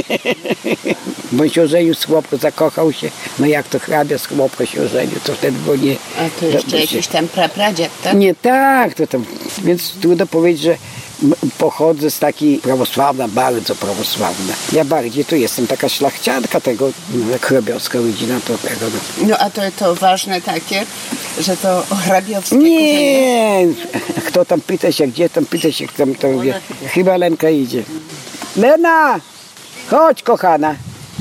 Bo on się ożenił z chłopką, zakochał się. No jak to hrabia z chłopką się ożenił, to wtedy było nie... A to jeszcze to, jakiś tam prapradziak, tak? Nie tak, to tam... Więc trudno powiedzieć, że pochodzę z takiej prawosławna, bardzo prawosławna. Ja bardziej to jestem taka szlachcianka tego, jak hrabiowska rodzina to tego. No, no a to, to ważne takie, że to hrabiowskie nie, kto tam pyta się, gdzie tam pyta się, kto tam to wie. Chyba Lenka idzie. Lena! Chodź, kochana.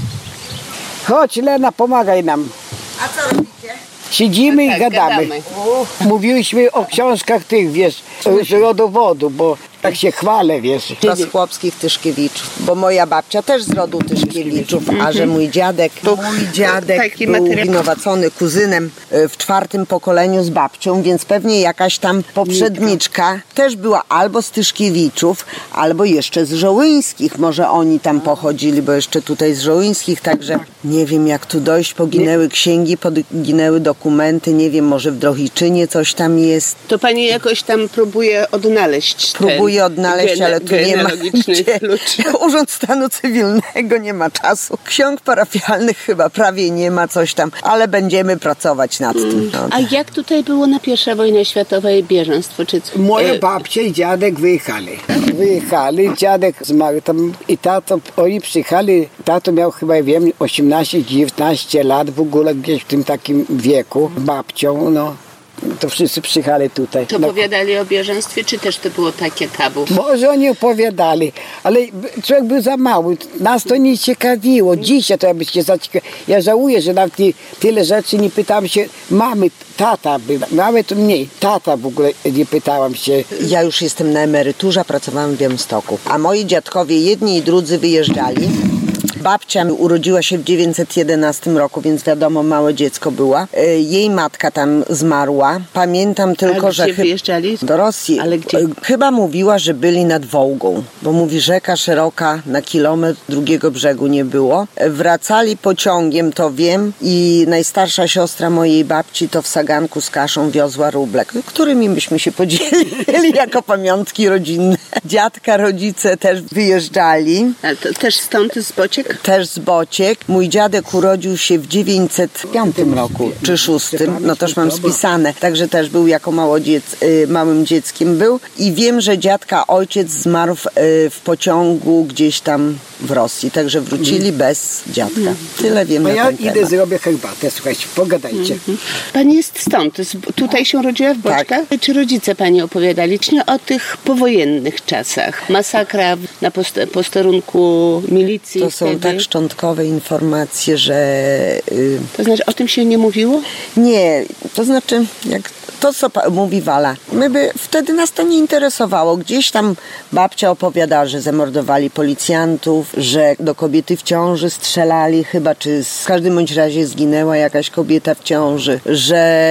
Chodź, Lena, pomagaj nam. A co robicie? Siedzimy no tak, i gadamy. gadamy. Mówiliśmy o książkach tych, wiesz, z rodowodu, bo tak się chwalę, wiesz. Z chłopskich Tyszkiewiczów, bo moja babcia też z rodu Tyszkiewiczów, a że mój dziadek, mój dziadek Taki był materiał. winowacony kuzynem w czwartym pokoleniu z babcią, więc pewnie jakaś tam poprzedniczka też była albo z Tyszkiewiczów, albo jeszcze z Żołyńskich. Może oni tam pochodzili, bo jeszcze tutaj z Żołyńskich, także nie wiem jak tu dojść, poginęły księgi, poginęły dokumenty, nie wiem, może w Drohiczynie coś tam jest. To pani jakoś tam próbuje odnaleźć ten Próbuję odnaleźć, gene, ale tu nie ma genealogiczny gdzie. klucz. Urząd Stanu Cywilnego nie ma czasu. Ksiąg parafialnych chyba prawie nie ma, coś tam, ale będziemy pracować nad tym. No. A jak tutaj było na pierwsza wojna światowa i bieżeństwo? Czy... Moja babcia i dziadek wyjechali. Wyjechali, dziadek zmarł tam i tato, oni przyjechali, tato miał chyba, wiem, osiemnaście dziewiętnaście lat w ogóle gdzieś w tym takim wieku, babcią, no. To wszyscy przyjechali tutaj. To opowiadali o bieżeństwie, czy też to było takie tabu? Może oni opowiadali, ale człowiek był za mały. Nas to nie ciekawiło. Dzisiaj to ja by się zaciekawiło. Ja żałuję, że nawet nie, tyle rzeczy nie pytałam się mamy, tata, nawet mniej, tata w ogóle nie pytałam się. Ja już jestem na emeryturze, pracowałam w Białymstoku, a moi dziadkowie jedni i drudzy wyjeżdżali. Babcia urodziła się w dziewięćset jedenastym roku, więc wiadomo, małe dziecko była. Jej matka tam zmarła. Pamiętam tylko, A że... gdzie wyjeżdżali? Do Rosji. Ale gdzie? Chyba mówiła, że byli nad Wołgą, bo mówi rzeka szeroka, na kilometr drugiego brzegu nie było. Wracali pociągiem, to wiem, i najstarsza siostra mojej babci to w saganku z kaszą wiozła rublek, którymi byśmy się podzielili jako pamiątki rodzinne. Dziadka, rodzice też wyjeżdżali. Ale to też stąd z Bociek? Też z Bociek. Mój dziadek urodził się w dziewięćset piątym roku, czy szóstym, no toż mam spisane. Także też był jako mało dziec, małym dzieckiem był. I wiem, że dziadka ojciec zmarł w, w pociągu gdzieś tam w Rosji. Także wrócili bez dziadka. Tyle wiem A na ja ten idę, temat. zrobię herbatę, słuchajcie, pogadajcie. Pani jest stąd, z, tutaj się rodziła w Boczkach? Tak. Czy rodzice pani opowiadali właśnie o tych powojennych czasach? Masakra na post- posterunku milicji To są wtedy? tak szczątkowe informacje, że... Yy, To znaczy o tym się nie mówiło? nie, to znaczy jak to, co pa- mówi Wala. My by, wtedy nas to nie interesowało. Gdzieś tam babcia opowiadała, że zamordowali policjantów, że do kobiety w ciąży strzelali chyba, czy w każdym bądź razie zginęła jakaś kobieta w ciąży, że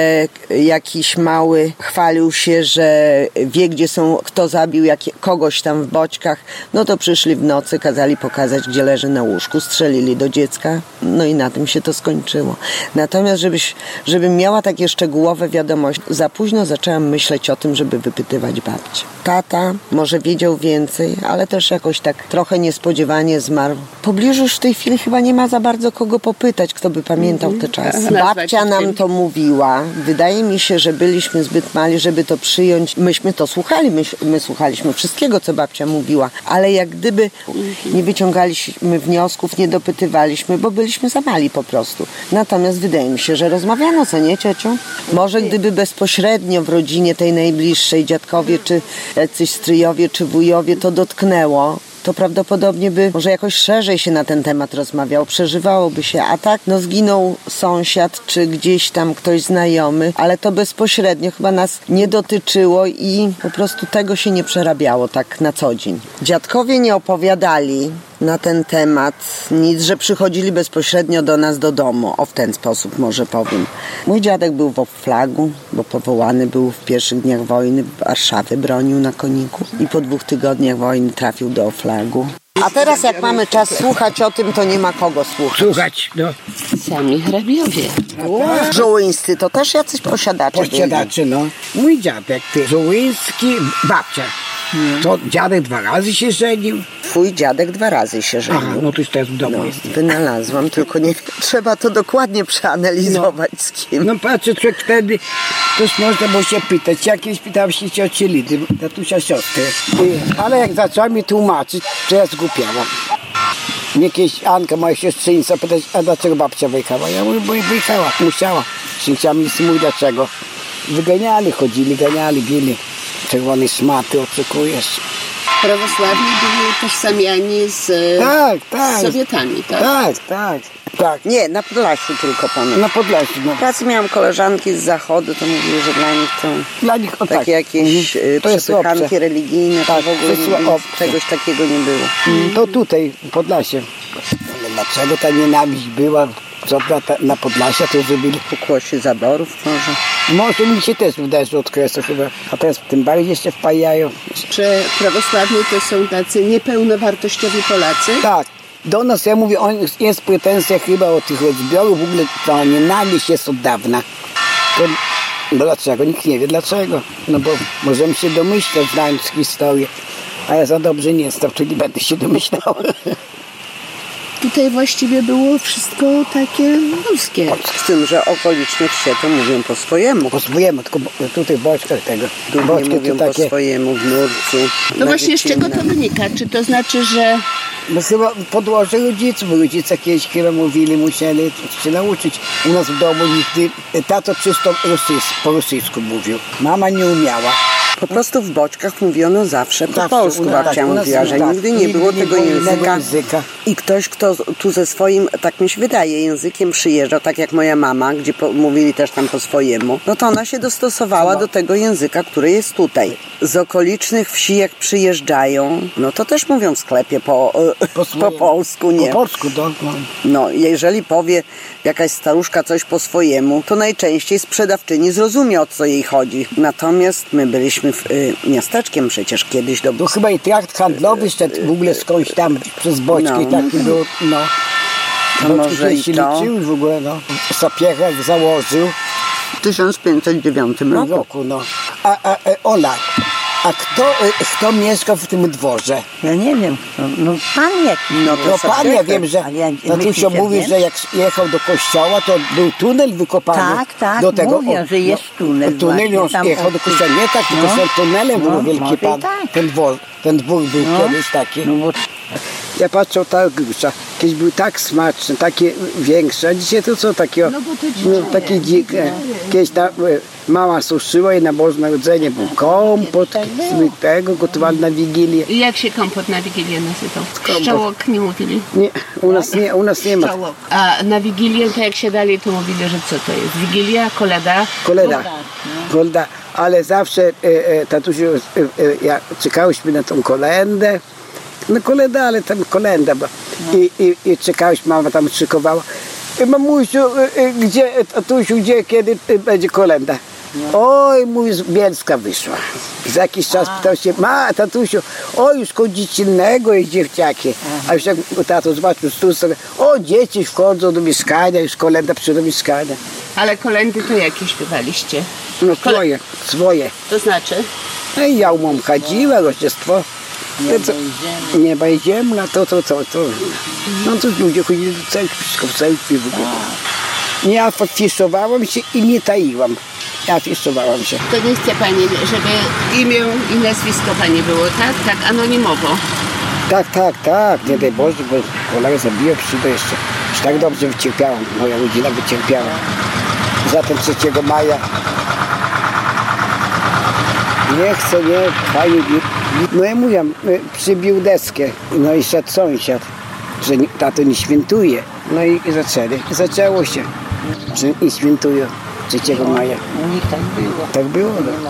jakiś mały chwalił się, że wie, gdzie są, kto zabił jak, kogoś tam w Boćkach. No to przyszli w nocy, kazali pokazać, gdzie leży na łóżku, strzelili do dziecka, no i na tym się to skończyło. Natomiast żebyś, żebym miała takie szczegółowe wiadomości, za późno zaczęłam myśleć o tym, żeby wypytywać babcię. Tata może wiedział więcej, ale też jakoś tak trochę niespodziewanie zmarł. W pobliżu już w tej chwili chyba nie ma za bardzo kogo popytać, kto by pamiętał te czasy. Babcia nam to mówiła. Wydaje mi się, że byliśmy zbyt mali, żeby to przyjąć. Myśmy to słuchali, my, my słuchaliśmy wszystkiego, co babcia mówiła, ale jak gdyby nie wyciągaliśmy wniosków, nie dopytywaliśmy, bo byliśmy za mali po prostu. Natomiast wydaje mi się, że rozmawiano, co nie, ciociu? Może gdyby bezpośrednio w rodzinie tej najbliższej, dziadkowie, czy jacyś stryjowie, czy wujowie, to dotknęło, to prawdopodobnie by może jakoś szerzej się na ten temat rozmawiało, przeżywałoby się, a tak no zginął sąsiad, czy gdzieś tam ktoś znajomy, ale to bezpośrednio chyba nas nie dotyczyło i po prostu tego się nie przerabiało tak na co dzień. Dziadkowie nie opowiadali na ten temat nic, że przychodzili bezpośrednio do nas do domu. O, w ten sposób może powiem. Mój dziadek był w Oflagu, bo powołany był w pierwszych dniach wojny, Warszawy bronił na koniku i po dwóch tygodniach wojny trafił do Oflagu. A teraz jak mamy czas słuchać o tym, to nie ma kogo słuchać. Słuchać, no. Sami hrabiowie. Żołyńscy to też jacyś posiadacze. Posiadacze, no. Mój dziadek, ty, Żołyński, babcia. To dziadek dwa razy się żenił. Twój dziadek dwa razy się żenił. Aha, no to już teraz w domu no, jest. Wynalazłam, tylko nie trzeba to dokładnie przeanalizować no. z kim. No patrzę, człowiek wtedy też można było się pytać. Ja kiedyś pytałem się cioci Lidy, tatusia siostry. I, ale jak zaczęła mi tłumaczyć, to ja zgłupiałam. Mnie kiedyś Anka, moja siostrzenica, pytać, a dlaczego babcia wyjechała? Ja mówię, bo wyjechała, musiała. Chciałem mi mówić dlaczego. Wyganiali, chodzili, ganiali, bili. Czerwone szmaty oczekujesz. Prawosławni byli utożsamiani z tak, tak. Sowietami, tak? Tak, tak, tak. Nie, na Podlasiu tylko panu. Na Podlasiu, no. W pracy miałam koleżanki z zachodu, to mówiły, że dla nich to dla nich, o, takie tak. jakieś mhm. to przepychanki religijne, tak, to w ogóle nie, czegoś takiego nie było. Mhm. To tutaj, w Podlasie. Ale dlaczego ta nienawiść była? Co na, na Podlasie to zrobili? Pokłosie zaborów może? Może mi się też wydaje, że od kresu chyba. A teraz tym bardziej jeszcze wpajają. Czy prawosławni to są tacy niepełnowartościowi Polacy? Tak. Do nas, ja mówię, on, jest pretensja chyba o tych zbiorów. W ogóle ta nienawiść jest od dawna. To dlaczego? Nikt nie wie dlaczego. No bo możemy się domyślać, znając historię. A ja za dobrze nie jestem, to nie będę się domyślał. Tutaj właściwie było wszystko takie ruskie. Z tym, że okoliczni wsie to mówią po swojemu. Po swojemu, tylko tutaj w Boczkach tego. Boczki mówią takie... po swojemu, w Nurcu. No właśnie, z czego to wynika? Czy to znaczy, że... No chyba podłoże rodziców. Rodzice kiedyś chyba mówili, musieli się nauczyć. U nas w domu nigdy, tato czysto rosyjs, po rosyjsku mówił. Mama nie umiała. Po prostu w Boczkach mówiono zawsze po zawsze, polsku. Babcia tak, mówiła, że tak, nigdy nie było nie tego było języka. języka. I ktoś, kto tu ze swoim, tak mi się wydaje, językiem przyjeżdżał, tak jak moja mama, gdzie po, mówili też tam po swojemu, no to ona się dostosowała no. do tego języka, który jest tutaj. Z okolicznych wsi jak przyjeżdżają, no to też mówią w sklepie po, po, po polsku, nie? Po polsku, no. No, jeżeli powie jakaś staruszka coś po swojemu, to najczęściej sprzedawczyni zrozumie, o co jej chodzi. Natomiast my byliśmy w, y, miasteczkiem przecież kiedyś. Do... To chyba i trakt handlowy szedł w ogóle skądś tam przez Boczki, no. taki był, no. To może i się to. liczył w ogóle, no. Sapiecha założył. W tysiąc pięćset dziewiątym roku. roku no. A, a, a Ola, a kto, kto mieszka w tym dworze? Ja nie wiem, no, no pan jakiś. No, no pan, ja wiem, że Tatusia mówi, że jak jechał do kościoła, to był tunel wykopany. Tak, tak, do tego, mówią, o, że jest tunel. No, tunel on jechał do kościoła, nie tak, tylko no, są tunelem, no, był wielki pan. Tak. Ten dwór, ten dwór był no, kiedyś taki. No, bo... Ja patrzę, ta grusza, kiedyś był tak smaczny, takie większe, a dzisiaj to co takiego, no, no, takie dzikie. Kiedyś ta mama suszyła i na Boże Narodzenie był kompot, z tego gotowali na Wigilię. I jak się kompot na Wigilię nazywał? Szczołok nie mówili? Nie, u nas nie, u nas nie ma. Szczołok. A na Wigilię to jak się dali, to mówili, że co to jest? Wigilia, koleda? Koleda, koleda, ale zawsze e, e, tatusiu, e, e, ja, czekałyśmy na tą kolendę. No kolenda, ale tam kolenda była. I, i, i czekałyśmy, mama tam szykowała. Mamusiu, gdzie, tatusiu, gdzie, kiedy będzie kolenda? Oj, mój z Bielska wyszła. Za jakiś czas pytał się, ma, tatusiu, o, już koło dziecinnego jest dziewciakie. A już jak tato zobaczył stół, o, dzieci wchodzą do mieszkania, już kolenda przyszła do mieszkania. Ale kolendy to jakie śpiewaliście? No swoje, swoje. To znaczy? No i ja umom chodziła, Rождество. Nie będziemy na to, to, to, to. No to ludzie chodzili do cerkwi, wszystko w cerkwi w ogóle. Nie afiszowałam się i nie taiłam. Ja afiszowałam się. To nie chce pani, żeby imię i nazwisko pani było, tak? Tak anonimowo. Tak, tak, tak. Nie daj Boże, bo kolega zabiję, przyjdę jeszcze. Już tak dobrze wycierpiałam. Moja rodzina wycierpiała. Zatem trzeciego maja Nie chcę, nie, pani, no ja mówię, przybił deskę, no i szedł sąsiad, że tato nie świętuje. No i zaczęli, zaczęło się, że i świętują trzeciego maja. U nich tak było. Tak było, no.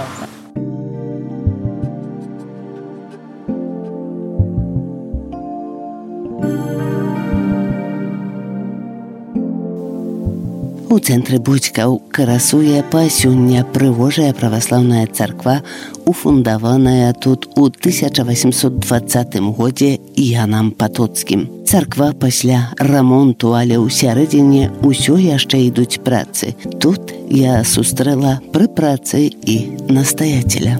У цэнтры Буцькаў красуе па сёння прыгожая праваслаўная царква, уфундаваная тут у тысяча восемьсот двадцатым годзе Янам Патоцкім. Царква пасля рамонту, але ў сярэдзіне ўсё яшчэ ідуць працы. Тут я сустрэла пры працы і настаяцеля.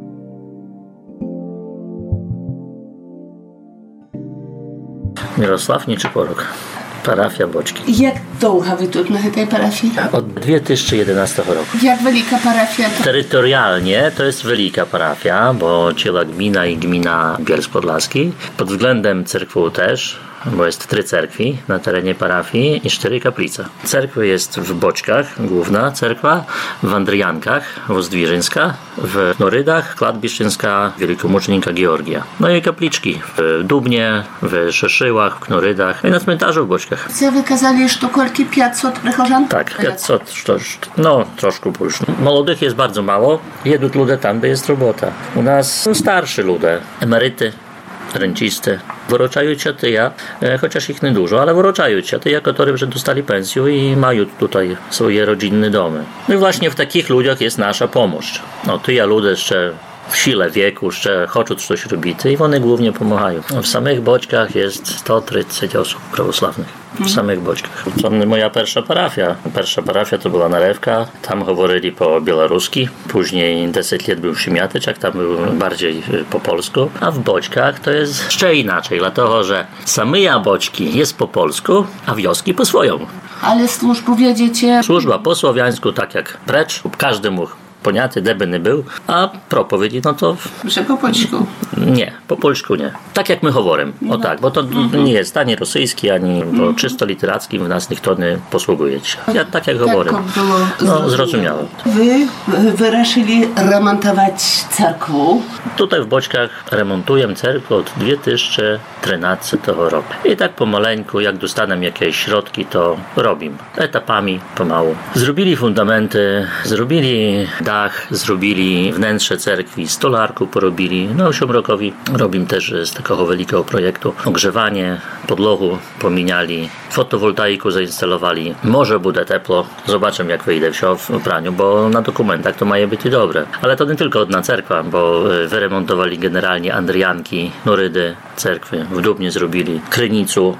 Mirosław Niczyporok, parafia Boćki. Jak długo wy tu na tej parafii? Od dwa tysiące jedenastego roku. Jak wielka parafia? To... Terytorialnie to jest wielka parafia, bo dziela gmina i gmina Bielsk-Podlaski. Pod względem cerkwu też, bo jest trzy cerkwi na terenie parafii i cztery kaplice. Cerkwa jest w Boćkach, główna cerkwa, w Andryjankach, Wozdwiżyńska, w Norydach, Klatbiszczyńska, Wielkomucznika Georgia. No i kapliczki w Dubnie, w Szeszyłach, w Norydach i na cmentarzu w Boćkach. Co wy kazali, że to kolki pięćset przychozan? Tak, pięćset, no troszkę больше. Młodych jest bardzo mało, jedą ludzie tam, gdzie jest robota. U nas są starsi ludzie, emeryty, rencisty. Wyroczają się tyja, chociaż ich nie dużo, ale wyroczają się tyja, którzy już dostali pensję i mają tutaj swoje rodzinne domy. No i właśnie w takich ludziach jest nasza pomoc. No tyja ludzie jeszcze w sile wieku, jeszcze chcą coś robić i one głównie pomagają. W samych Boćkach jest sto trzydzieści osób prawosławnych. W samych Boćkach. To moja pierwsza parafia. Pierwsza parafia to była Narewka. Tam mówili po białoruski. Później dziesięć lat był Szymiatyczek, tam był bardziej po polsku. A w Boćkach to jest jeszcze inaczej, dlatego że same Boćki jest po polsku, a wioski po swoją. Ale służbu wiedziecie? Służba po słowiańsku, tak jak precz, każdy mógł poniaty, deby nie był, a propowiedzi, no to... Że po polsku? Nie, po polsku nie. Tak jak my mówimy, o tak, bo to mhm. nie jest ani rosyjski, ani mhm. bo czysto literackim w nas nikt nie posługuje się. Ja tak jak mówię. No, zrozumiałe. Wy wyruszyli remontować cerkwę? Tutaj w Boćkach remontuję cerkwę od dwa tysiące trzynastego roku. I tak pomaleńku, jak dostanę jakieś środki, to robimy. Etapami, pomału. Zrobili fundamenty, zrobili dach, zrobili wnętrze cerkwi, stolarku porobili. No, siomrokowi robimy też z takiego wielkiego projektu ogrzewanie, podłogu pomieniali, fotowoltaiku zainstalowali. Może będzie ciepło, zobaczymy jak wyjdę w praniu, bo na dokumentach to ma być dobre. Ale to nie tylko jedna cerkwa, bo wyremontowali generalnie Andryjanki, Norydy, cerkwy. W Dubnie zrobili Krynicu,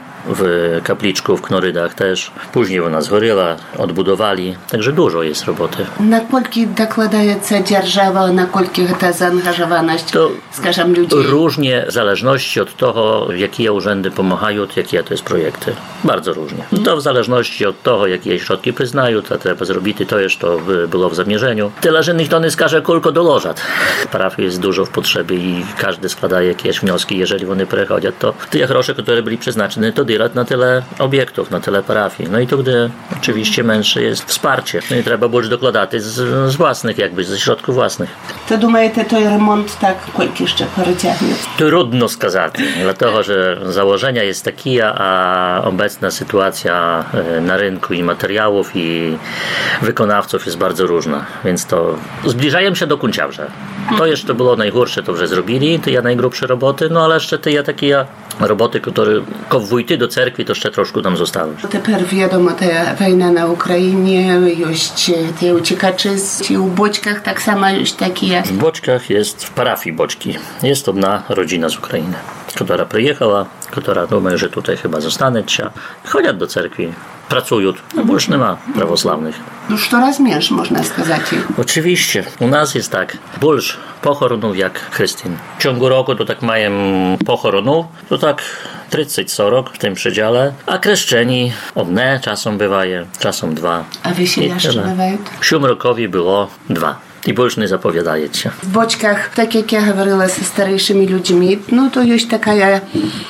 w kapliczku w Knorydach też. Później u nas Goryla odbudowali, także dużo jest roboty. Na kolki dokładaється dzierżawa, na kolki ta zaangażowaność, to skażam ludzi? Różnie, w zależności od tego, jakie urzędy pomagają, jakie to jest projekty. Bardzo różnie. To w zależności od tego, jakie środki przyznają, to trzeba zrobić, to już to było w zamierzeniu. Tyle, że nikt nie skaże kolko dołożat. Parafii jest dużo w potrzebie i każdy składa jakieś wnioski, jeżeli one przychodzą, to te grosze, które byli przeznaczone, to na tyle obiektów, na tyle parafii. No i to, gdy oczywiście mężczy jest wsparcie. No i trzeba było dokładać z, z własnych, jakby ze środków własnych. To думаєте, той ремонт так кольки ще перетягне? Trudno skazać, dlatego że założenia jest takie, a obecna sytuacja na rynku i materiałów i wykonawców jest bardzo różna, więc to zbliżają się do końca. To jeszcze było najgorsze, to już zrobili, te ja najgrubsze roboty, no ale jeszcze te ja takie roboty, które wójty do cerkwi, to jeszcze troszkę nam zostały. Teraz wiadomo, ta wojna na Ukrainie, już te uciekacze w Boćkach tak samo już takie. W Boćkach jest, w parafii Boćki, jest jedna rodzina z Ukrainy, która przyjechała, która думає, że tutaj chyba zostanę, chodzą do cerkwi, pracują, no bo już nie ma prawosławnych. Już to raz mierz, można сказać. Oczywiście. U nas jest tak, больше pochoronów jak chrzcin. W ciągu roku to tak mają pochoronów, to tak trzydzieści czterdzieści w tym przedziale, a kreszczeni odne czasem bywaje, czasem dwa. A wesela jeszcze bywają? W siódmym rokowi było dwa. I больше не заповядается. В Бочках, так як я говорила со старейшими людьми, ну то есть такая,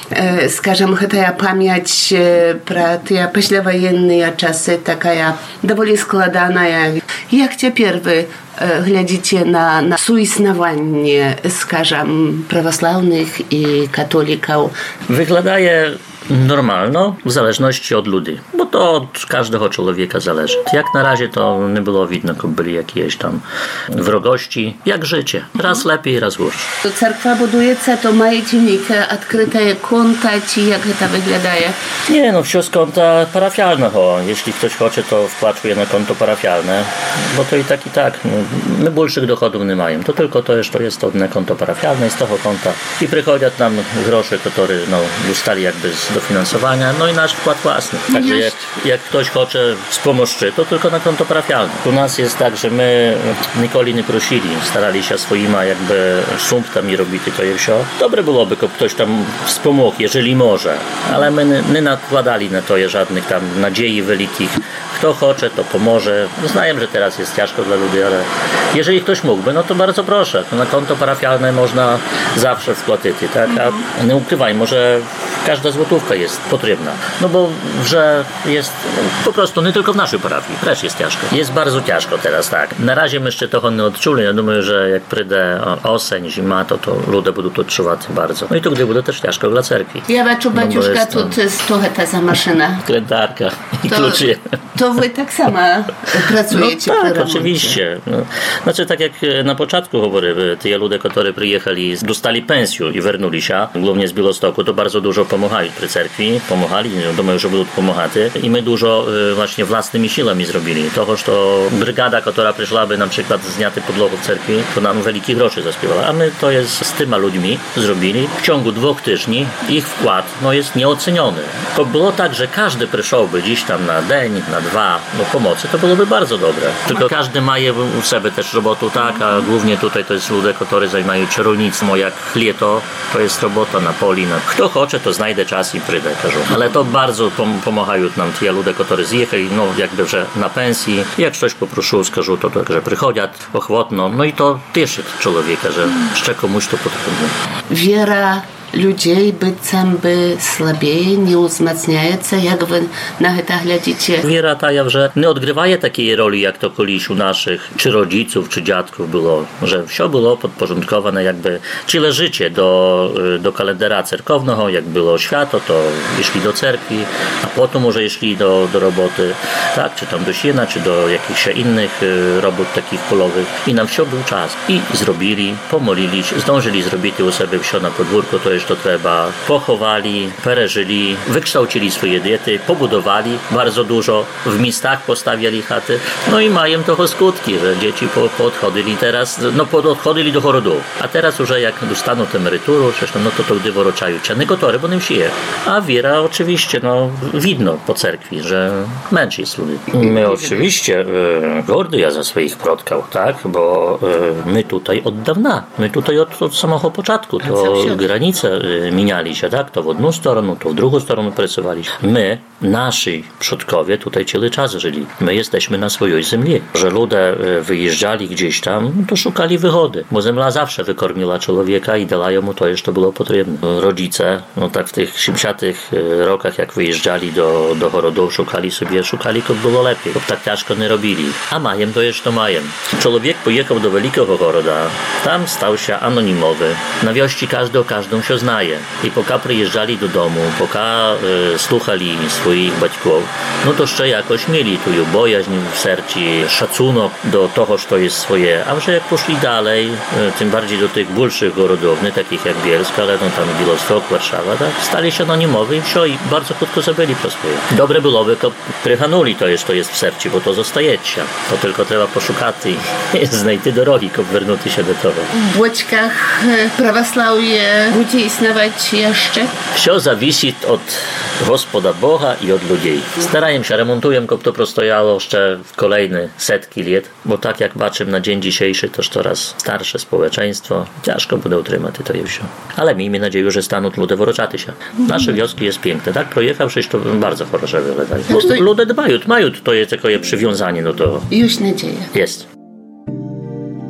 э, скажем, такая память э, про те послевоенные часы, такая довольно складаная. Jak теперь вы э, глядите на, на суіснаванне, скажем, православnych i katolików? Wyglądaje normalno, w zależności od ludzi, bo to od każdego człowieka zależy. Jak na razie to nie było widno, jak byli jakieś tam wrogości, jak życie. Raz lepiej, raz gorzej. To cerkwa budujecie, to macie niektóre odkryte konta, czy jak to wygląda? Nie, no wszystko z konta parafialnego. Jeśli ktoś chce, to wpłacuje na konto parafialne, bo to i tak, i tak. No, my большych dochodów nie mają. To tylko to jest, to jest to na konto parafialne z tego konta. I przychodzą nam grosze, które no, dostali jakby z dofinansowania, no i nasz wkład własny. Także jak, jak ktoś chce wspomóc, to tylko na konto parafialne. U nas jest tak, że my nikogo nie prosili, starali się swoimi jakby sumptami robić to i wszystko. Dobre byłoby, żeby ktoś tam wspomógł, jeżeli może, ale my nie, nie nakładali na to żadnych tam nadziei wielkich. Kto chce, to pomoże. Znajem, że teraz jest ciężko dla ludzi, ale jeżeli ktoś mógłby, no to bardzo proszę. Na konto parafialne można zawsze wpłacić, tak? A nie ukrywaj, może każda złotówka jest potrzebna. No bo, że jest po prostu nie tylko w naszej parafii, też jest ciężko. Jest bardzo ciężko teraz, tak. Na razie my jeszcze tego nie odczuli. Ja думаю, że jak przyjdzie oseń, zima, to, to ludzie będą to odczuwać bardzo. No i to gdy będzie też ciężko dla cerkwi. Ja baczu, baciuszka, no tu jest to za maszyna. Krętarka i to, kluczy. To wy tak samo pracujecie? No tak, oczywiście. No, znaczy, tak jak na początku говорили, te ludzie, którzy przyjechali, dostali pensję i wernuli się, głównie z Białegostoku, to bardzo dużo pomagali przy cerkwi, pomagali, думаю, że będą pomagać. I my dużo właśnie własnymi siłami zrobili. Toho, że brygada, która przyszłaby na przykład zniaty podłogu w cerkwi, to nam wielkie grosze zaśpiewała. A my to jest z tyma ludźmi zrobili. W ciągu dwóch tygodni ich wkład no, jest nieoceniony. To było tak, że każdy przyszłoby dziś tam na dzień, na dwa no, pomocy, to byłoby bardzo dobre. Tylko każdy ma u siebie też robotę, tak, a głównie tutaj to jest ludzie, którzy zajmują się rolnictwem, jak lato, to jest robota na poli. Na... Kto chce, to znajdzie czas i przyjdzie, każą. Ale to bardzo pom- pomagają nam ci ludzie, którzy zjechali, no jakby, że na pensji. Jak ktoś poprosił, skażą to, to, że przychodzą ochotno, no i to cieszy człowieka, że jeszcze komuś to potrzebne. Wiera людей bycem by słabiej, nie uzmacniaється, jak wy na to глядите? Wiera ta, że nie odgrywa takiej roli, jak to kiedyś u naszych, czy rodziców, czy dziadków było, że wszystko było podporządkowane jakby, całe życie do, do kalendara cerkownego, jak było święto, to szli do cerkwi, a potem może szli do, do roboty, tak, czy tam do siena, czy do jakichś innych robót takich polowych i na wszystko był czas. I zrobili, pomolili się, zdążyli zrobić u siebie wszystko na podwórku, to to trzeba, pochowali, przeżyli, wykształcili swoje diety, pobudowali bardzo dużo, w miastach postawili chaty, no i mają toho skutki, że dzieci po, poodchodzili teraz, no poodchodzili do chorodu, a teraz już jak dostaną emeryturę, no to to gdy woroczają cię, negotory, bo nie wsieje. A wiera oczywiście, no widno po cerkwi, że męcz jest ludzi. My oczywiście e, gordy ja za swoich przodków, tak, bo e, my tutaj od dawna, my tutaj od, od samego początku, to granice minęli się, tak? To w jedną stronę, to w drugą stronę pracowali. My, nasi przodkowie tutaj cały czas żyli. My jesteśmy na swojej ziemi. Że ludzie wyjeżdżali gdzieś tam, to szukali wychody, bo ziemia zawsze wykormiła człowieka i dała mu to, co było potrzebne. Rodzice, no tak w tych siedemdziesiątych rokach, jak wyjeżdżali do, do chorodów, szukali sobie, szukali, jak było lepiej, bo tak ciężko nie robili. A mają to, co mają. Człowiek pojechał do wielkiego choroda, tam stał się anonimowy. Na wiości każdy o każdą się znaje. I poka przyjeżdżali do domu, poka e, słuchali swoich batków, no to jeszcze jakoś mieli tu bojaźń w sercu, szacunek do tego, co jest swoje. A że jak poszli dalej, e, tym bardziej do tych большych gorodów, nie takich jak Bielsk, ale no tam Białystok, Warszawa, tak, stali się anonimowi i wsio i bardzo krótko zabili po swoje. Dobre byłoby, to przychanuli to jest, to jest w sercu, bo to zostajecie. To tylko trzeba poszukać i znajти drogi, żeby wrócić się do tego. W Błoćkach prawosławie będzie istnieć jeszcze? Все зависит od Gospoda Boga i od ludzi. Starają się, remontują, żeby to prostojało jeszcze w kolejne setki lat, bo tak jak patrzymy na dzień dzisiejszy, to coraz starsze społeczeństwo, ciężko będzie utrzymać to i wszystko. Ale miejmy nadzieję, że staną ludzie wyroczaty się. Nasze wioski jest piękne, tak? Projechawszy, to bardzo хорошо wyglądają. Bo ludzie dbają, mają to jest takie przywiązanie, no to... Już nadzieja. Jest.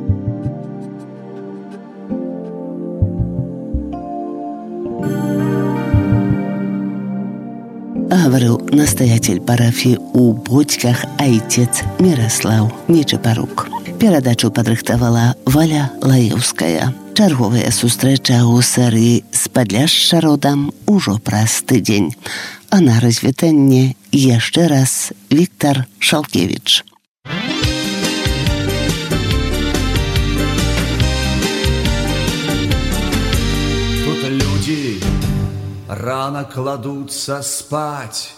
говорил настоятель парафии у Бодьках отец Мирослав Нечапарук. Передачу подрыхтовала Валя Лаевская. Черговая сустрэча у серии «С Падляшша родом» ужо праз тыдзень. А на развітанне яшчэ раз Віктор Шалкевич. Тут люди рано кладутся спать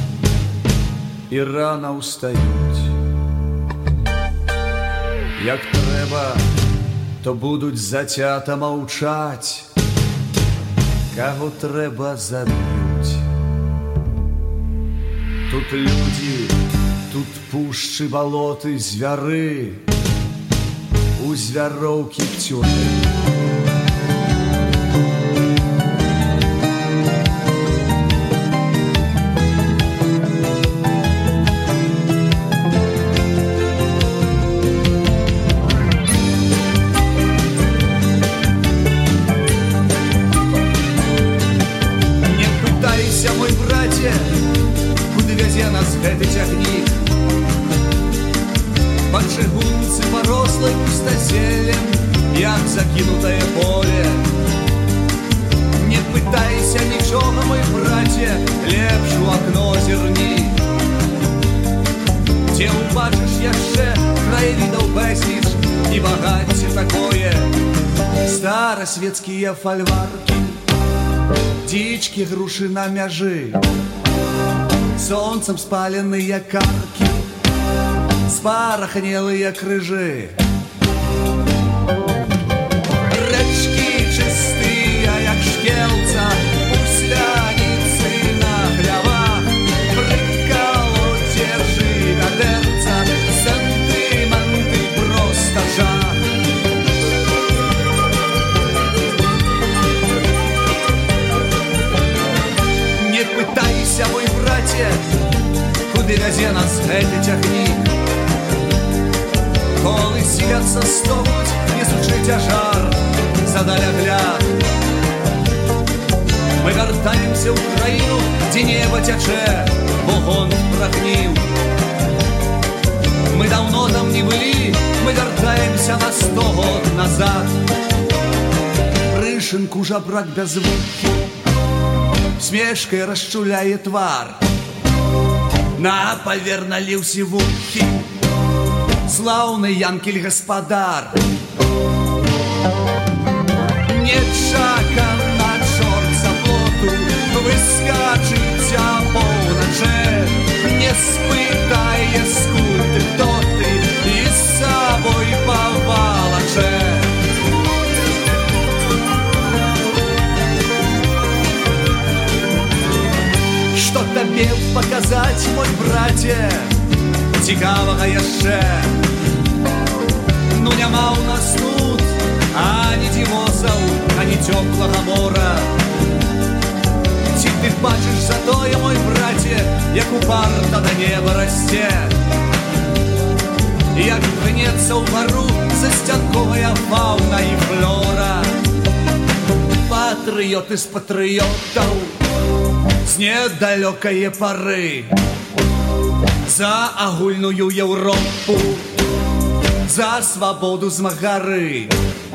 и рано устают. Як трэба, то будуть затята мовчать, кого треба заб'ють. Тут люди, тут пущі, болоти, звяри, у звяроўкі тюрмы. Гэты цягнік па чыгунцы парослай пустазелем, як закінутае поле. Не пытайся нічога, мой браце, лепш у акно зірні. Дзе убачыш яшчэ краявідаў безліч і багацце такое. Старасветскія фальваркі, дзічкі грушы на мяжы, солнцем спаленные карки, спарахнелые крыжи. Речки чистые, як шкелца, пусляницы на хлявах, приколоте жигадерца, сантименты просто жах. Не пытайся, мой браце, куды вязе нас гэты цягнік. Колы сіляцца стогнуць, несучы цяжар, задаль агляд. Мы вяртаемся ў краіну, дзе неба цячэ, бо гон прагніў. Мы даўно там не былі, мы вяртаемся на сто год назад. Прышынку жабрак бязвукі смешкай расчуляе твар, на паверна ліўся вухі слаўны янкель гаспадар. Нечакана чорт за плоту выскачыць апоўначы, не спытае скуль ты, хто ты, і з сабой павалачэ. Што табе паказаць, мой браце, цікавага яшчэ? Ну няма ў нас тут ані дзівосаў, ані цёплага мора. Ці ты бачыш затое, мой браце, як упарта да неба расце, як гнецца ўгару засцянковая фаўна і флора. Патрыёты з патрыётаў з недалёкае пары за агульную Еўропу, за свабоду змагары.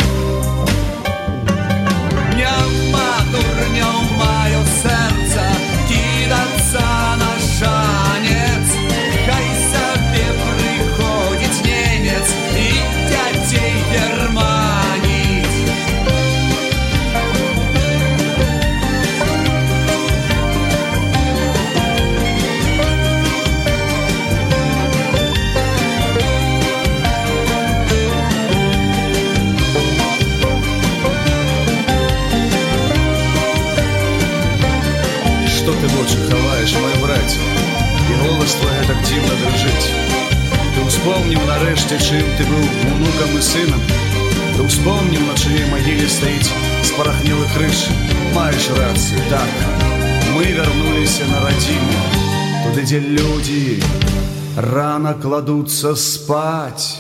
Няма дурняў маё сэрца кідацца на шанец, хай сабе прыходзіць немец і дзяцей германіць. Што ты вочы хаваеш, мой браце, і голас твой так дзіўна дрыжыць. Ты ўспомніў нарэшце, чым ты быў унукам і сынам. Ты ўспомніў, на чыёй магіле стаіць спарахнелы крыж. Маеш рацыю, так, мы вярнуліся на радзіму, туды, дзе людзі рана кладуцца спаць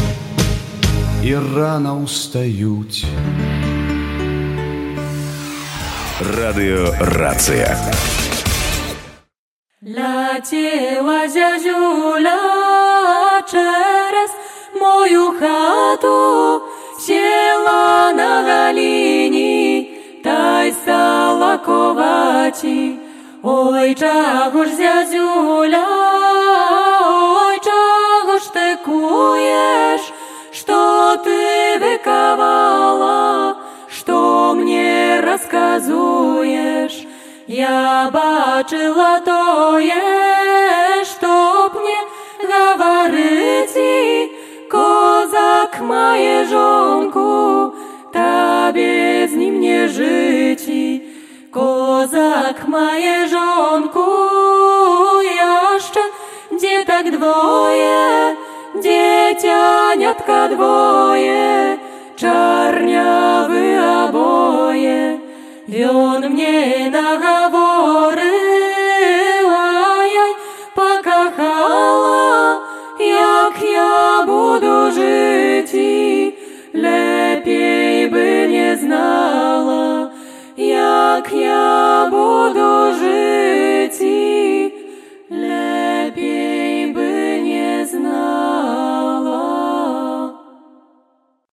і рана устаюць. Радыё «Рацыя». Leciała ziaziula через мою хату, села на галіні, та й стала ковачі. Ой, чого ж зязюля, ой, чого ж ти куєш, що ти виковала, що мені розказуєш? Я бачила тое, чтоб мне говорите, козак має жонку, та без ним не жити. Козак має жонку, яще діток двоє, дитянятка двоє, чорняві обоє. Он мне наговорила, я покахала, як я буду жити, лепей бы не знала, як я буду жити.